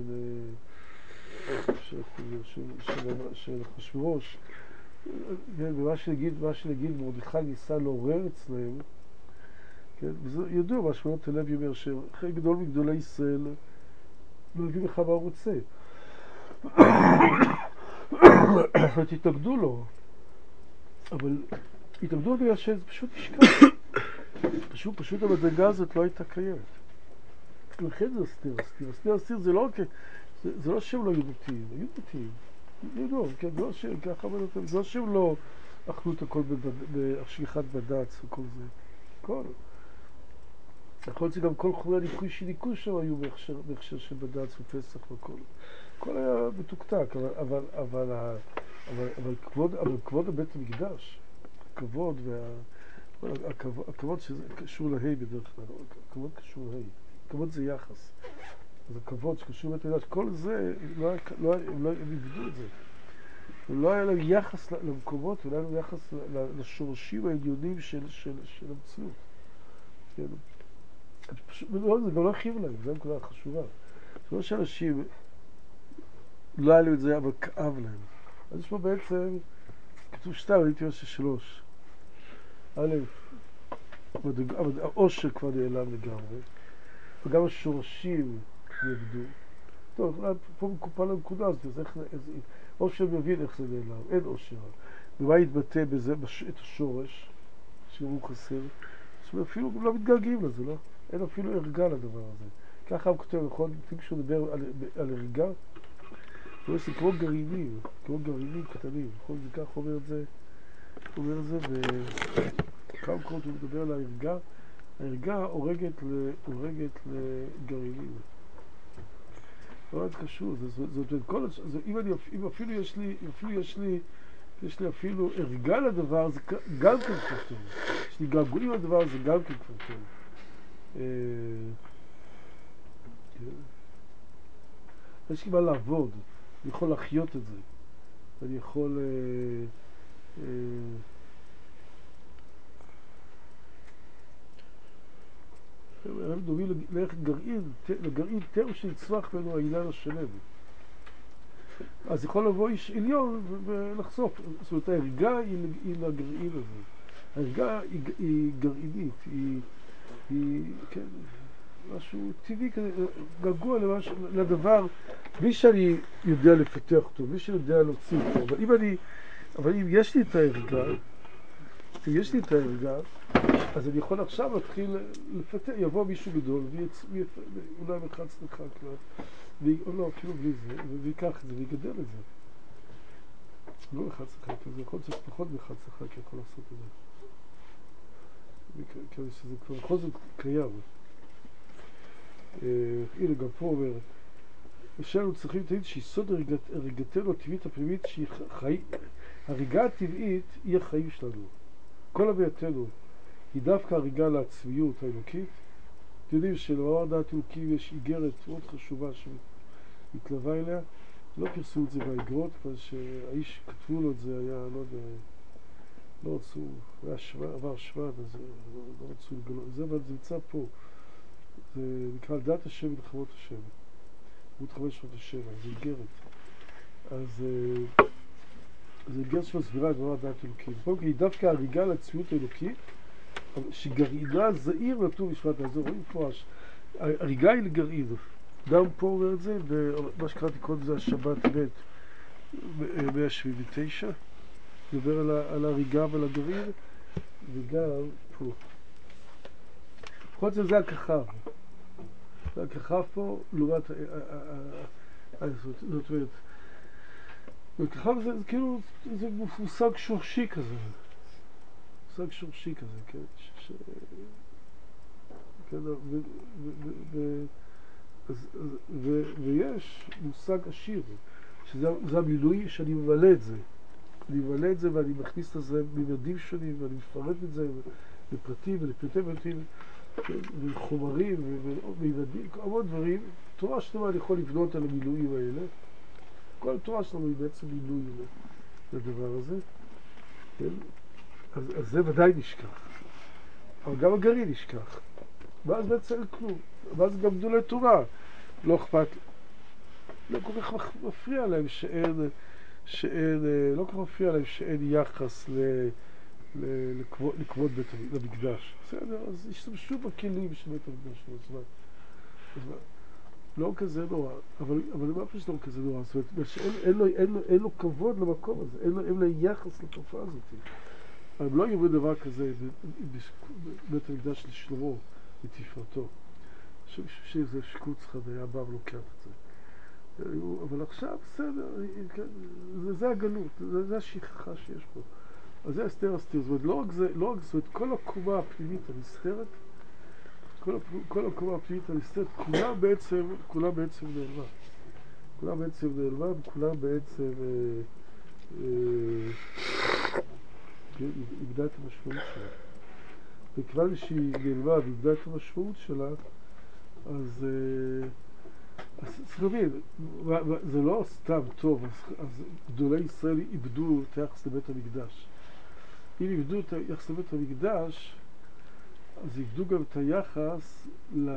של, של, של, של אחשוורוש, ומה שנגיד, מה שנגיד, מרדכי ניסה לעורר אצלם, כן? וזה ידוע, מה שמונות הלוי אומר, שחלק גדול מגדולי ישראל לא הבין לך מה הוא רוצה. זאת התנגדו לו, אבל התנגדו לו בגלל שזה פשוט נשכח. פשוט, פשוט המדרגה הזאת לא הייתה קיימת. לכן זה אסתיר, אסתיר, אסתיר, אסתיר, זה לא, זה, זה לא שהם לא יהודתיים, היו דתיים. ידעו, כן, זה לא שהם, ככה מנותים, זה לא שהם לא אכלו את הכל בהשגיחת בד"ץ וכל זה. כל. יכול להיות שגם כל חומרי הניקוי שניקו שם היו בהכשר של בד"ץ ופסח וכל. הכל היה מתוקתק, אבל, אבל, אבל, אבל, אבל, כבוד, אבל כבוד הבית המקדש, הכבוד וה... הכבוד, הכבוד שזה קשור להי בדרך כלל, הכבוד קשור להי. הכבוד זה יחס. אז הכבוד שקשור לבית המקדש, כל זה, לא, לא, הם לא, הם איבדו את זה. ולא היה להם יחס למקומות, ולא היה להם יחס לשורשים העליונים של, של, של המציאות. כן. פשוט, לא, זה גם לא הכאיב להם, זו הנקודה החשובה. זה לא שאנשים לא היה להם את זה, אבל כאב להם. אז יש פה בעצם, כתוב שתיים, הייתי עושה שלוש. א', אבל העושר כבר נעלם לגמרי, וגם השורשים נאבדו. טוב, פה מקופל לנקודה הזאת, אז איך, עושר מבין איך זה נעלם, אין עושר. ומה יתבטא בזה, את השורש, שהוא חסר, אפילו לא מתגעגעים לזה, לא? אין אפילו הרגע לדבר הזה. ככה הוא כותב, נכון, לפעמים כשהוא מדבר על, על הרגע, הוא אומר שזה כמו גרעינים, כמו גרעינים קטנים, נכון? זה כך אומר את זה, הוא אומר את זה, וכמה מקומות הוא מדבר על ההרגע, ההרגע הורגת, ל, הורגת לגרעינים. לא רק קשור, זאת אומרת, כל, זה, אם, אני, אם אפילו יש לי, אם אפילו יש לי, יש לי אפילו הרגע לדבר, זה גם כן כבר טוב. יש לי געגועים לדבר, זה גם כן כבר טוב. יש לי מה לעבוד, אני יכול לחיות את זה, אני יכול הם דומים ללכת גרעין, לגרעין תאו שיצמח ממנו העניין השלם. אז יכול לבוא איש עליון ולחשוף, זאת אומרת ההרגע היא לגרעין הזה, ההרגע היא גרעינית, היא היא, כן, משהו טבעי כזה, געגוע למשהו, לדבר, בלי שאני יודע לפתח אותו, בלי שאני יודע להוציא אותו, אבל אם אני, אבל אם יש לי את ההרגע, אם יש לי את ההרגע, אז אני יכול עכשיו להתחיל לפתח, יבוא מישהו גדול, ואולי מחץ לך כבר, או לא, כאילו בלי זה, ויקח את זה, ויגדל את זה. לא מחץ לך, זה יכול להיות פחות מחץ לך, כי יכול לעשות את זה. כדי שזה כבר בכל זאת קיים. הנה גם פה אומר, ושאנו צריכים תמיד שיסוד הרגתנו הטבעית הפנימית, הרגה הטבעית היא החיים שלנו. כל הווייתנו היא דווקא הרגה לעצמיות האלוקית. אתם יודעים שלמאמר דעת אלוקים יש איגרת מאוד חשובה שמתלווה אליה. לא פרסו את זה באיגרות, אבל שהאיש כתבו לו את זה היה, לא יודע, לא רצו, היה שבא, עבר שבא, אז לא רצו לגלות. זה, אבל זה נמצא פה. זה נקרא דעת השם ולחמות השם. עמוד חמש מאות ושבע, זה איגרת. אז זה איגרת שמסבירה את מאמר דעת אלוקים. קודם כל, היא דווקא הריגה לעצמיות האלוקית, שגרעינה זעיר נתון בשפת הזה, רואים פורש. הריגה היא לגרעין. גם פה אומר את זה, ומה שקראתי קודם זה השבת ב' מאה שבעים ותשע. מדבר על, על הריגה ועל הגרעין, וגם פה. חוץ מזה הכחב. הכחב פה, לעומת זאת אומרת, הכחב זה כאילו, זה מושג שורשי כזה. מושג שורשי כזה, כן? ש... כן, ו... ו... ו... אז, ו... ויש מושג עשיר, שזה המילוי שאני ממלא את זה. אני ממלא את זה ואני מכניס את זה ממדים שונים, ואני מפרט את זה לפרטים ולפרטי פרטים וחומרים ומימדים, המון דברים. תורה שלמה אני יכול לבנות על המילואים האלה. כל התורה שלנו היא בעצם מילוי לדבר הזה. כן? אז, אז זה ודאי נשכח. אבל גם הגרעין נשכח. ואז בעצם אין כלום. ואז גם גדולי תורה לא אכפת. לא כל כך מפריע להם שאין, שאין, לא כל כך מפריע להם שאין יחס ל... לכבוד בית המקדש. בסדר? אז השתמשו בכלים של בית המקדש. אז לא כזה נורא, אבל, אבל מה פשוט לא כזה נורא? זאת אומרת, שאין אין לו, אין לו, אין לו כבוד למקום הזה, אין לו, אין לו יחס לתופעה הזאת. הם לא יאמרו דבר כזה בבית המקדש של שלמה, לתפארתו. שזה שקוץ חד היה בא ולוקח את זה. אבל עכשיו, בסדר, זה, זה הגלות, זה, זה השכחה שיש פה. אז זה הסתר הסתיר, זאת אומרת, לא רק זה, לא רק זאת אומרת, כל הקומה הפנימית הנסתרת, כל, כל הקומה הפנימית הנסתרת, כולה בעצם, כולה בעצם נעלמה. כולה בעצם נעלמה, וכולה בעצם אה, אה, איבדה את המשמעות שלה. וכיוון שהיא נעלמה ואיבדה את המשמעות שלה, אז, אה, אז צריך להבין, זה לא סתם טוב, אז, אז גדולי ישראל איבדו את היחס לבית המקדש. אם איבדו את היחס לבית המקדש, אז איבדו גם את היחס ל...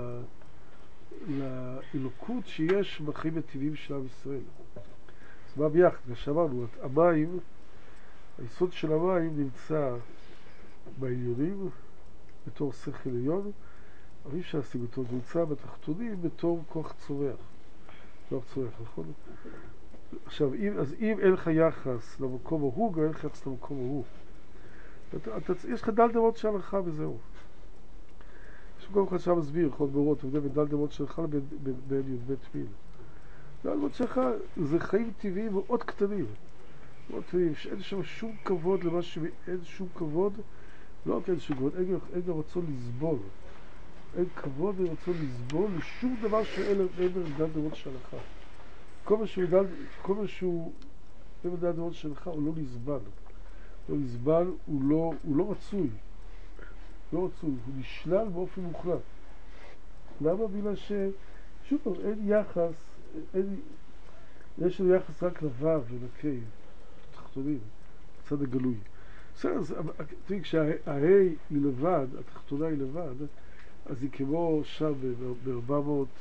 לאלוקות שיש בחיים הטבעיים של עם ישראל. אז מה ביחד? כמו שאמרנו, המים, היסוד של המים נמצא בעליונים בתור שכל עליון, אבל אי אפשר להשיג אותו, זה נמצא בתחתונים בתור כוח צומח. כוח צומח, נכון? עכשיו, אם, אז אם אין לך יחס למקום ההוא, גם אין לך יחס למקום ההוא. אתה, אתה, יש לך דל דמות של הלכה וזהו. יש מקום אחד שם מסביר, יכול להיות בורות, הבדל בין דל דמות שלך לבין י"ב תמיל. דל דמות שלך זה חיים טבעיים מאוד קטנים. מאוד טבעיים, שאין שם שום כבוד למה שאין שום כבוד, לא רק אין שום כבוד, אין, אין גם רצון לסבול. אין כבוד ורצון לסבול לשום דבר שאין מעבר לדל דמות של הלכה. כל מה שהוא דל, כל מה שהוא מעבר לדל דמות של הלכה הוא לא נסבל. לא נסבל, הוא לא, הוא לא רצוי. לא רצוי, הוא נשלל באופן מוחלט. למה? בגלל ש... שוב פעם, אין יחס, אין... יש לנו יחס רק לוו ולקי, תחתונים, בצד הגלוי. בסדר, אז תראי, כשההי היא לבד, התחתונה היא לבד, אז היא כמו שם ב-ארבע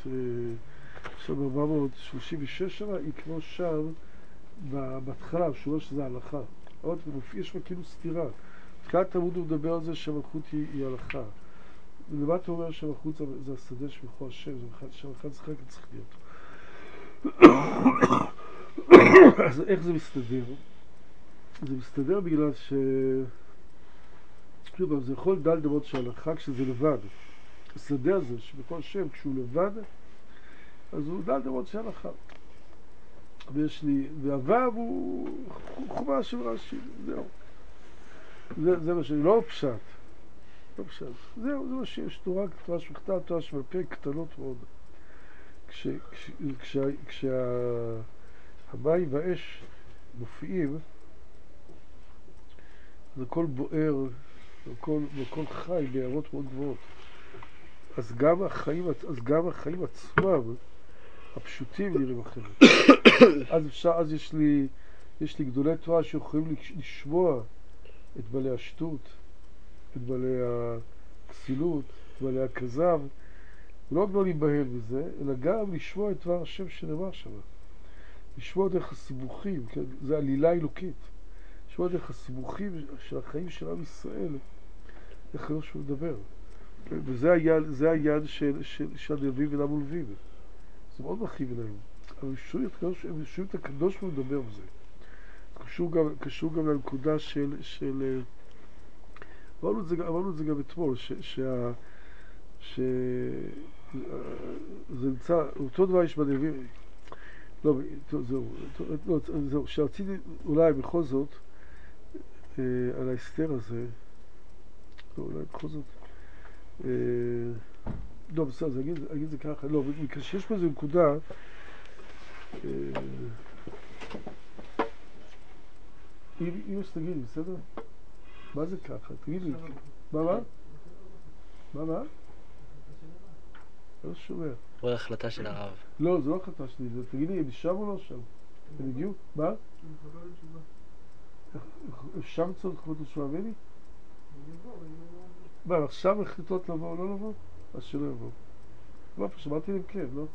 מאות שלושים ושש שנה, היא כמו שם בהתחלה, שהוא אומר שזה הלכה. עוד יש בה כאילו סתירה. בתחילת תלמוד הוא מדבר על זה שהמלכות היא, היא הלכה. ולמטה הוא אומר שהמלכות זה, זה השדה שמלכו השם, זה אחד שהמלכה צריך רק צריך להיות. אז איך זה מסתדר? זה מסתדר בגלל ש... שוב, זה יכול דל דמות של הלכה כשזה לבד. השדה הזה שמלכו השם, כשהוא לבד, אז הוא דל דמות של הלכה. ויש לי... והוו הוא חומה של רש"י, זהו. זה, זה מה שאני, לא פשט. לא פשט. זהו, זה מה שיש, תורה, תורה שמכתב, תורה שמלפה, קטנות מאוד. כש, כש, כש, כשהמים והאש מופיעים, זה הכל בוער, הכל, הכל חי בערות מאוד גבוהות. אז גם החיים, אז גם החיים עצמם, הפשוטים נראים אחרת. אז אפשר, אז יש לי, יש לי גדולי תורה שיכולים לשמוע את בעלי השטות, את בעלי הכסילות, את בעלי הכזב, ולא רק לא להיבהל בזה, אלא גם לשמוע את דבר השם שנאמר שם. לשמוע דרך הסיבוכים, כן? זה עלילה אלוקית. לשמוע דרך הסיבוכים של החיים של עם ישראל, איך לא שהוא מדבר. כן? וזה היד, זה היד של, של, של הנביאים ולמה ולווים. זה מאוד מכאיב להם. אבל הם שומעים את הקדוש והוא מדבר בזה. קשור גם, קשור גם לנקודה של, של אמרנו את זה, אמרנו את זה גם אתמול, ש, שה, ש, זה נמצא, אותו דבר יש בנביאים, לא, זהו, לא, זהו, שרציתי אולי בכל זאת, אה, על ההסתר הזה, לא, אולי בכל זאת, אה, לא, בסדר, אז אגיד, אגיד זה ככה, לא, בגלל שיש פה איזו נקודה, אה, אם יש תגיד לי, בסדר? מה זה ככה? תגיד לי. מה מה? מה מה? לא שומע. רואה החלטה של הרב. לא, זו לא החלטה שלי. תגיד לי, הם שם או לא שם? הם הגיעו? מה? שם צריך לחכות לשמוע ממני? מה, עכשיו החליטות לבוא או לא לבוא? אז שלא יבוא. מה, שמעתי להם כן, לא?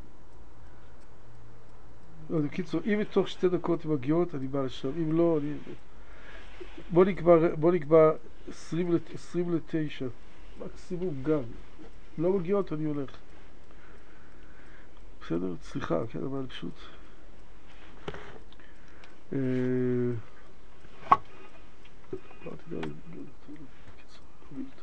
לא, בקיצור, אם מתוך שתי דקות הם מגיעות, אני בא לשם. אם לא, אני... בוא נקבע, בוא נקבע עשרים לתשע. מקסימום גם. לא מגיעות, אני הולך. בסדר? סליחה, כן, אבל פשוט... אה... אמרתי לה, בקיצור, לא בלתה.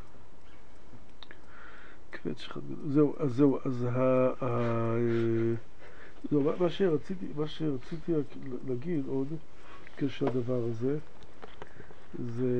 קווץ' אחד גדול. זהו, אז זהו, אז ה... זהו, מה שרציתי, מה שרציתי להגיד עוד, קשר לדבר הזה, זה...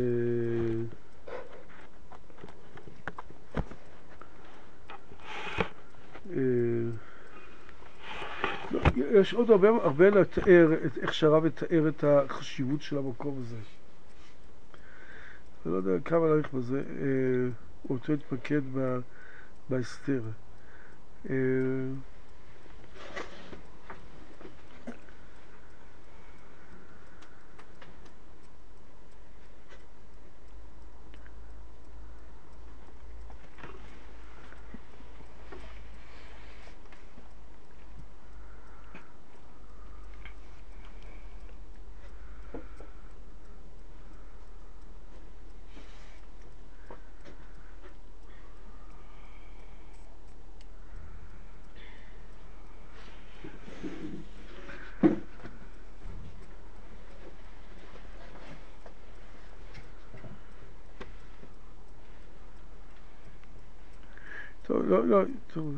יש עוד הרבה, הרבה לתאר את איך שהרב מתאר את החשיבות של המקום הזה. אני לא יודע כמה להעריך בזה, הוא רוצה להתמקד בהסתר. טוב, לא, לא, טוב.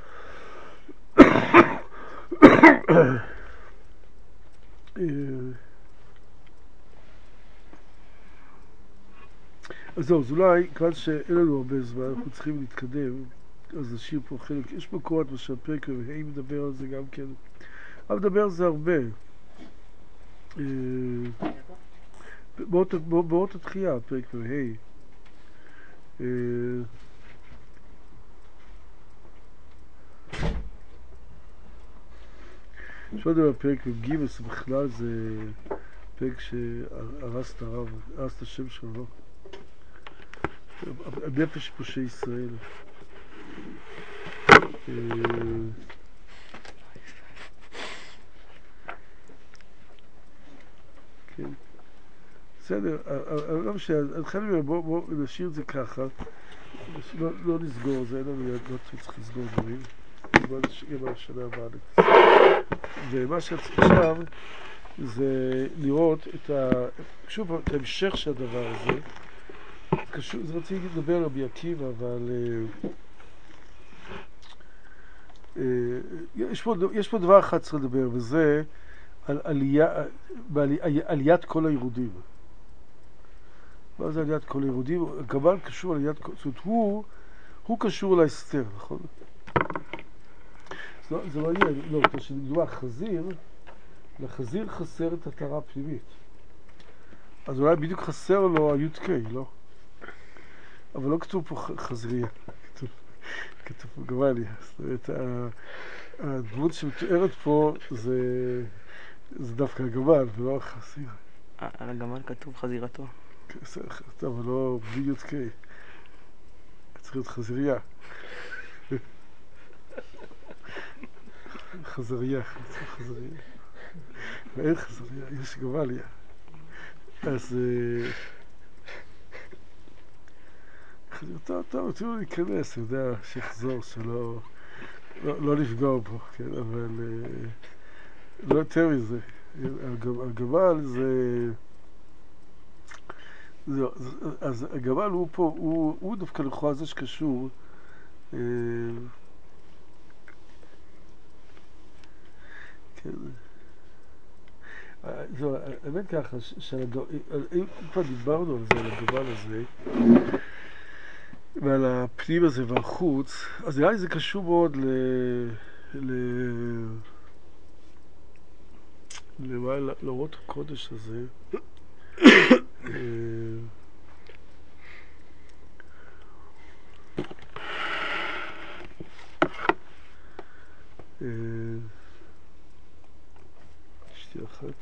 אז זהו, אז אולי, כיוון שאין לנו הרבה זמן, אנחנו צריכים להתקדם, אז נשאיר פה חלק, יש מקורות מה שהפרק והיא מדבר על זה גם כן, אבל מדבר על זה הרבה. באות התחייה, הפרק והיא. אפשר לדבר על פרק וגיב, אז בכלל זה פרק שהרס את הרב, הרס את השם שלו, לא? הנפש פושעי ישראל. כן. בסדר, לא משנה, חייבים, בואו נשאיר את זה ככה, לא נסגור, זה אין לנו יד, לא צריך לסגור דברים. בואו נשאיר בשנה הבאה. ומה שצריך עכשיו זה לראות את ה... שוב, את ההמשך של הדבר הזה. קשור, זה רציתי לדבר על רבי עקיבא, אבל אה, יש פה, יש פה דבר אחד צריך לדבר, וזה על עלייה, בעלי, עליית כל הירודים. מה זה עליית כל הירודים? הגמל קשור לעליית כל... זאת אומרת, הוא, הוא קשור להסתר, נכון? זה לא, זה לא יהיה, לא, כשנדוע החזיר, לחזיר חסר את התרה הפנימית. אז אולי בדיוק חסר לו היוד קיי, לא? אבל לא כתוב פה חזיריה, כתוב, כתוב פה גמליה. זאת אומרת, הדמות שמתוארת פה זה, זה דווקא הגמל ולא החזיר. על הגמל כתוב חזירתו. אבל לא בלי יוד קיי. צריך להיות חזיריה. חזריה, חזריה. ואין חזריה, יש גמליה. אז... טוב, טוב, תראו להיכנס, אני יודע, שיחזור, שלא לא, לא לפגוע בו, כן, אבל לא יותר מזה. הגמל זה... זה אז הגמל הוא פה, הוא, הוא דווקא לכאורה זה שקשור אה, כן. זו, האמת ככה, אם כבר דיברנו על זה, על הגמל הזה, ועל הפנים הזה והחוץ, אז נראה לי זה קשור מאוד ל... ל... למה, לאורות הקודש הזה. שתי אחת.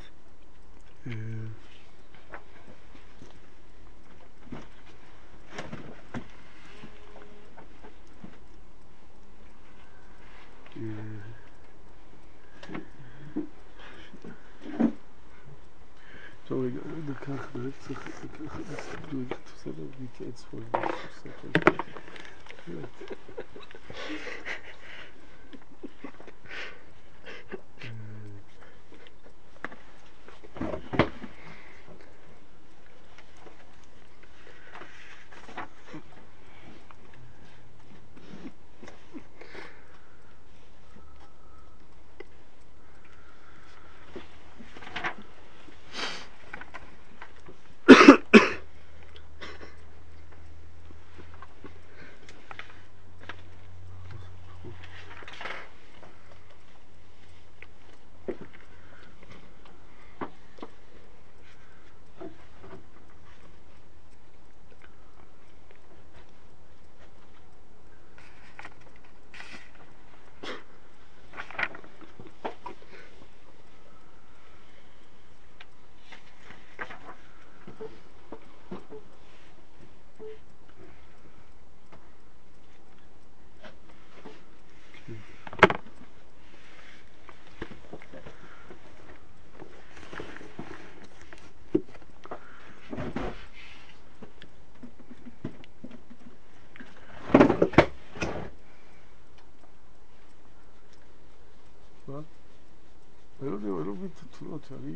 טוב, רגע, דקה אחת, צריך לקחת, תסתכלו, תסתכלו, להתייעץ פה, תסתכלו. התלונות, אני...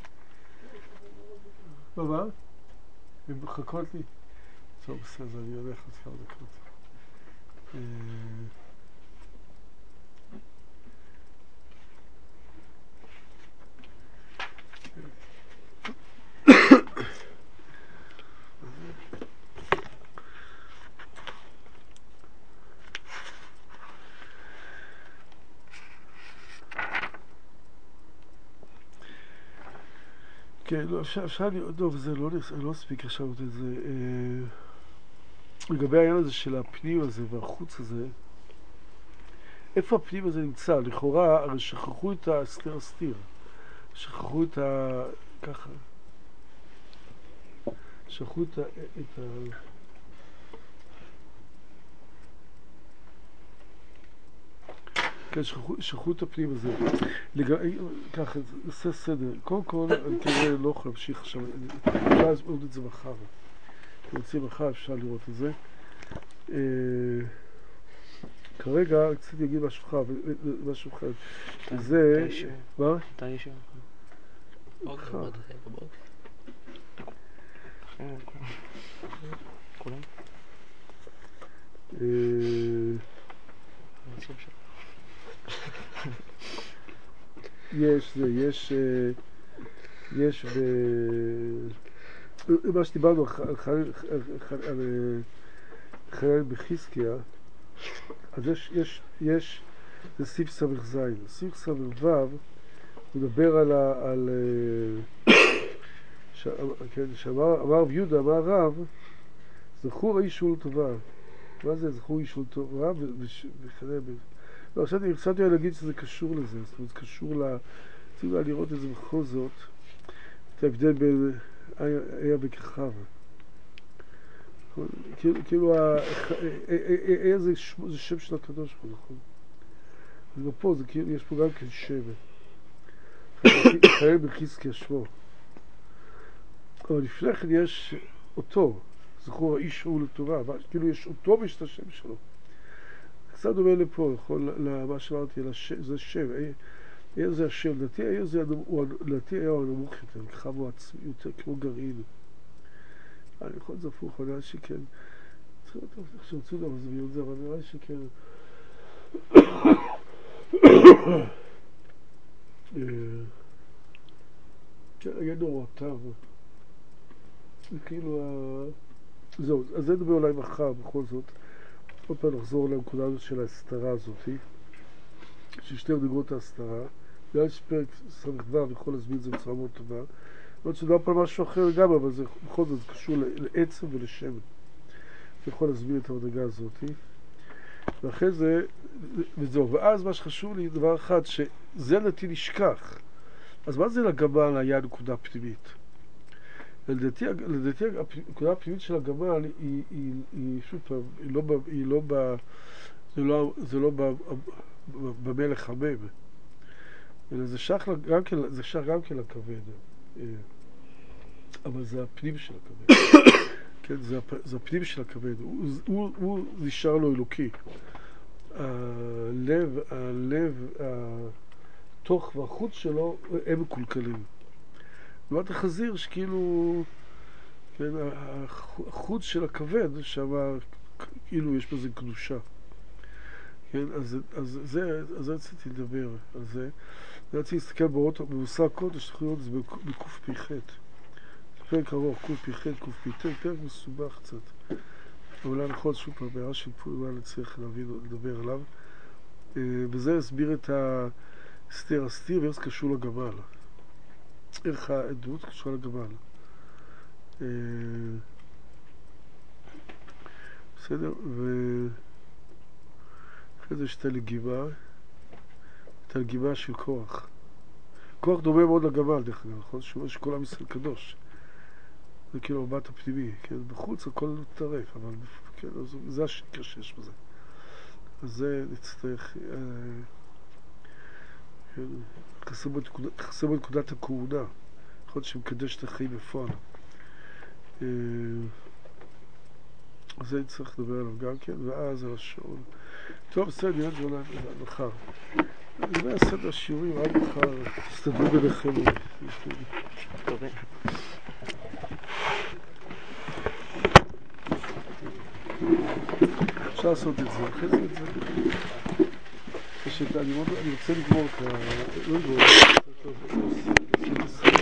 מה, מה? הן מחכות לי? טוב, בסדר, אני הולך עוד כמה דקות. כן, לא, אפשר לראות, טוב, זה לא הספיק עכשיו את זה. לגבי העניין הזה של הפנים הזה והחוץ הזה, איפה הפנים הזה נמצא? לכאורה, הרי שכחו את הסתר הסתיר. שכחו את ה... ככה. שכחו את ה... את ה... כן, שכחו את הפנים הזה. ככה, עושה סדר. קודם כל, אני כנראה לא יכול להמשיך עכשיו. אפשר לראות את זה מחר. אם רוצים מחר, אפשר לראות את זה. כרגע, קצת אגיד משהו אחר, משהו אחר. זה... מה? אתה ישיר. מחר. כולם? יש זה, יש... יש ב... מה שדיברנו על חייל בחזקיה, אז יש, יש, יש, זה סעיף סמך זין. סעיף סמך וו, הוא מדבר על ה... על... שאמר רב יהודה, אמר רב, זכור האיש הוא לטובה. מה זה זכור איש הוא לטובה? וכנראה... לא, עכשיו אני רציתי להגיד שזה קשור לזה, זאת אומרת, קשור ל... רציתי לה לראות את זה בכל זאת, את ההבדל בין היה וכחב. כאילו, היה זה שם של הקדוש פה, נכון? אז גם פה, יש פה גם כן שם. חייל בחזקיה שמו. אבל לפני כן יש אותו, זכור האיש הוא לטובה, כאילו יש אותו ויש את השם שלו. קצת דומה לפה, יכול, למה שאמרתי, זה שם, היה זה השם, לדעתי היה זה, לדעתי היה הנמוך יותר, כחב הוא עצמי יותר כמו גרעין. אני יכול את זה הפוך, אני נראה שכן, צריך להיות איך שרצו גם להסביר את זה, אבל נראה שכן. כן, היה נורותיו. זה כאילו ה... זהו, אז זה נדבר אולי מחר, בכל זאת. עוד פעם נחזור לנקודה הזאת של ההסתרה הזאת, ששתי מדרגות ההסתרה. בגלל שפרק סמ"ו יכול להסביר את זה בצורה מאוד טובה. עוד שדבר פה על משהו אחר לגמרי, אבל זה בכל זאת קשור לעצם ולשמן. יכול להסביר את המדרגה הזאת. ואחרי זה, וזהו, ואז מה שחשוב לי, דבר אחד, שזה לדעתי נשכח. אז מה זה לגמל היה נקודה פנימית? לדעתי, לדעתי הנקודה הפנימית של הגמל היא, היא, היא שוב פעם, היא לא, היא לא, זה לא, זה לא במלך המם, אלא זה שייך גם כן, זה שייך גם כן לכבד, אבל זה הפנים של הכבד, כן, זה, זה הפנים של הכבד, הוא, הוא, הוא נשאר לו אלוקי, הלב, הלב, התוך והחוץ שלו הם מקולקלים. לעומת החזיר שכאילו, כן, החוץ של הכבד שם, כאילו יש בזה קדושה. כן, אז, אז זה, אז זה רציתי לדבר על זה. רציתי להסתכל באוטו, במושג קודש, תוכלו לראות את זה בקוף פי חטא. פרק ארוך, קוף פי חטא, קוף פי תל, פרק מסובך קצת. אולי נכון שוב פעם, בעיה של פול, אולי נצליח להבין, לדבר עליו. וזה הסביר את הסתר הסתיר, ואיך זה קשור לגמל. איך העדות קשורה לגמל. בסדר, ואחרי זה יש את הלגימה, את הלגימה של כוח. כוח דומה מאוד לגמל, דרך אגב, נכון? שאומר שכל עם ישראל קדוש. זה כאילו מבט הפנימי, כן? בחוץ הכל מתטרף, אבל כן, זה השקר שיש בזה. אז זה נצטרך... חסר בנקודת הכהונה, יכול להיות שמקדש את החיים בפועל. אז זה צריך לדבר עליו גם כן, ואז על השעון. טוב, בסדר, נראה את זה אולי מחר. אני לא אעשה את השיעורים עד מחר, תסתדרו ביניכם. טוב. אפשר לעשות את זה, אחרי זה את זה. אני רוצה לגמור את ה... לא לגמור,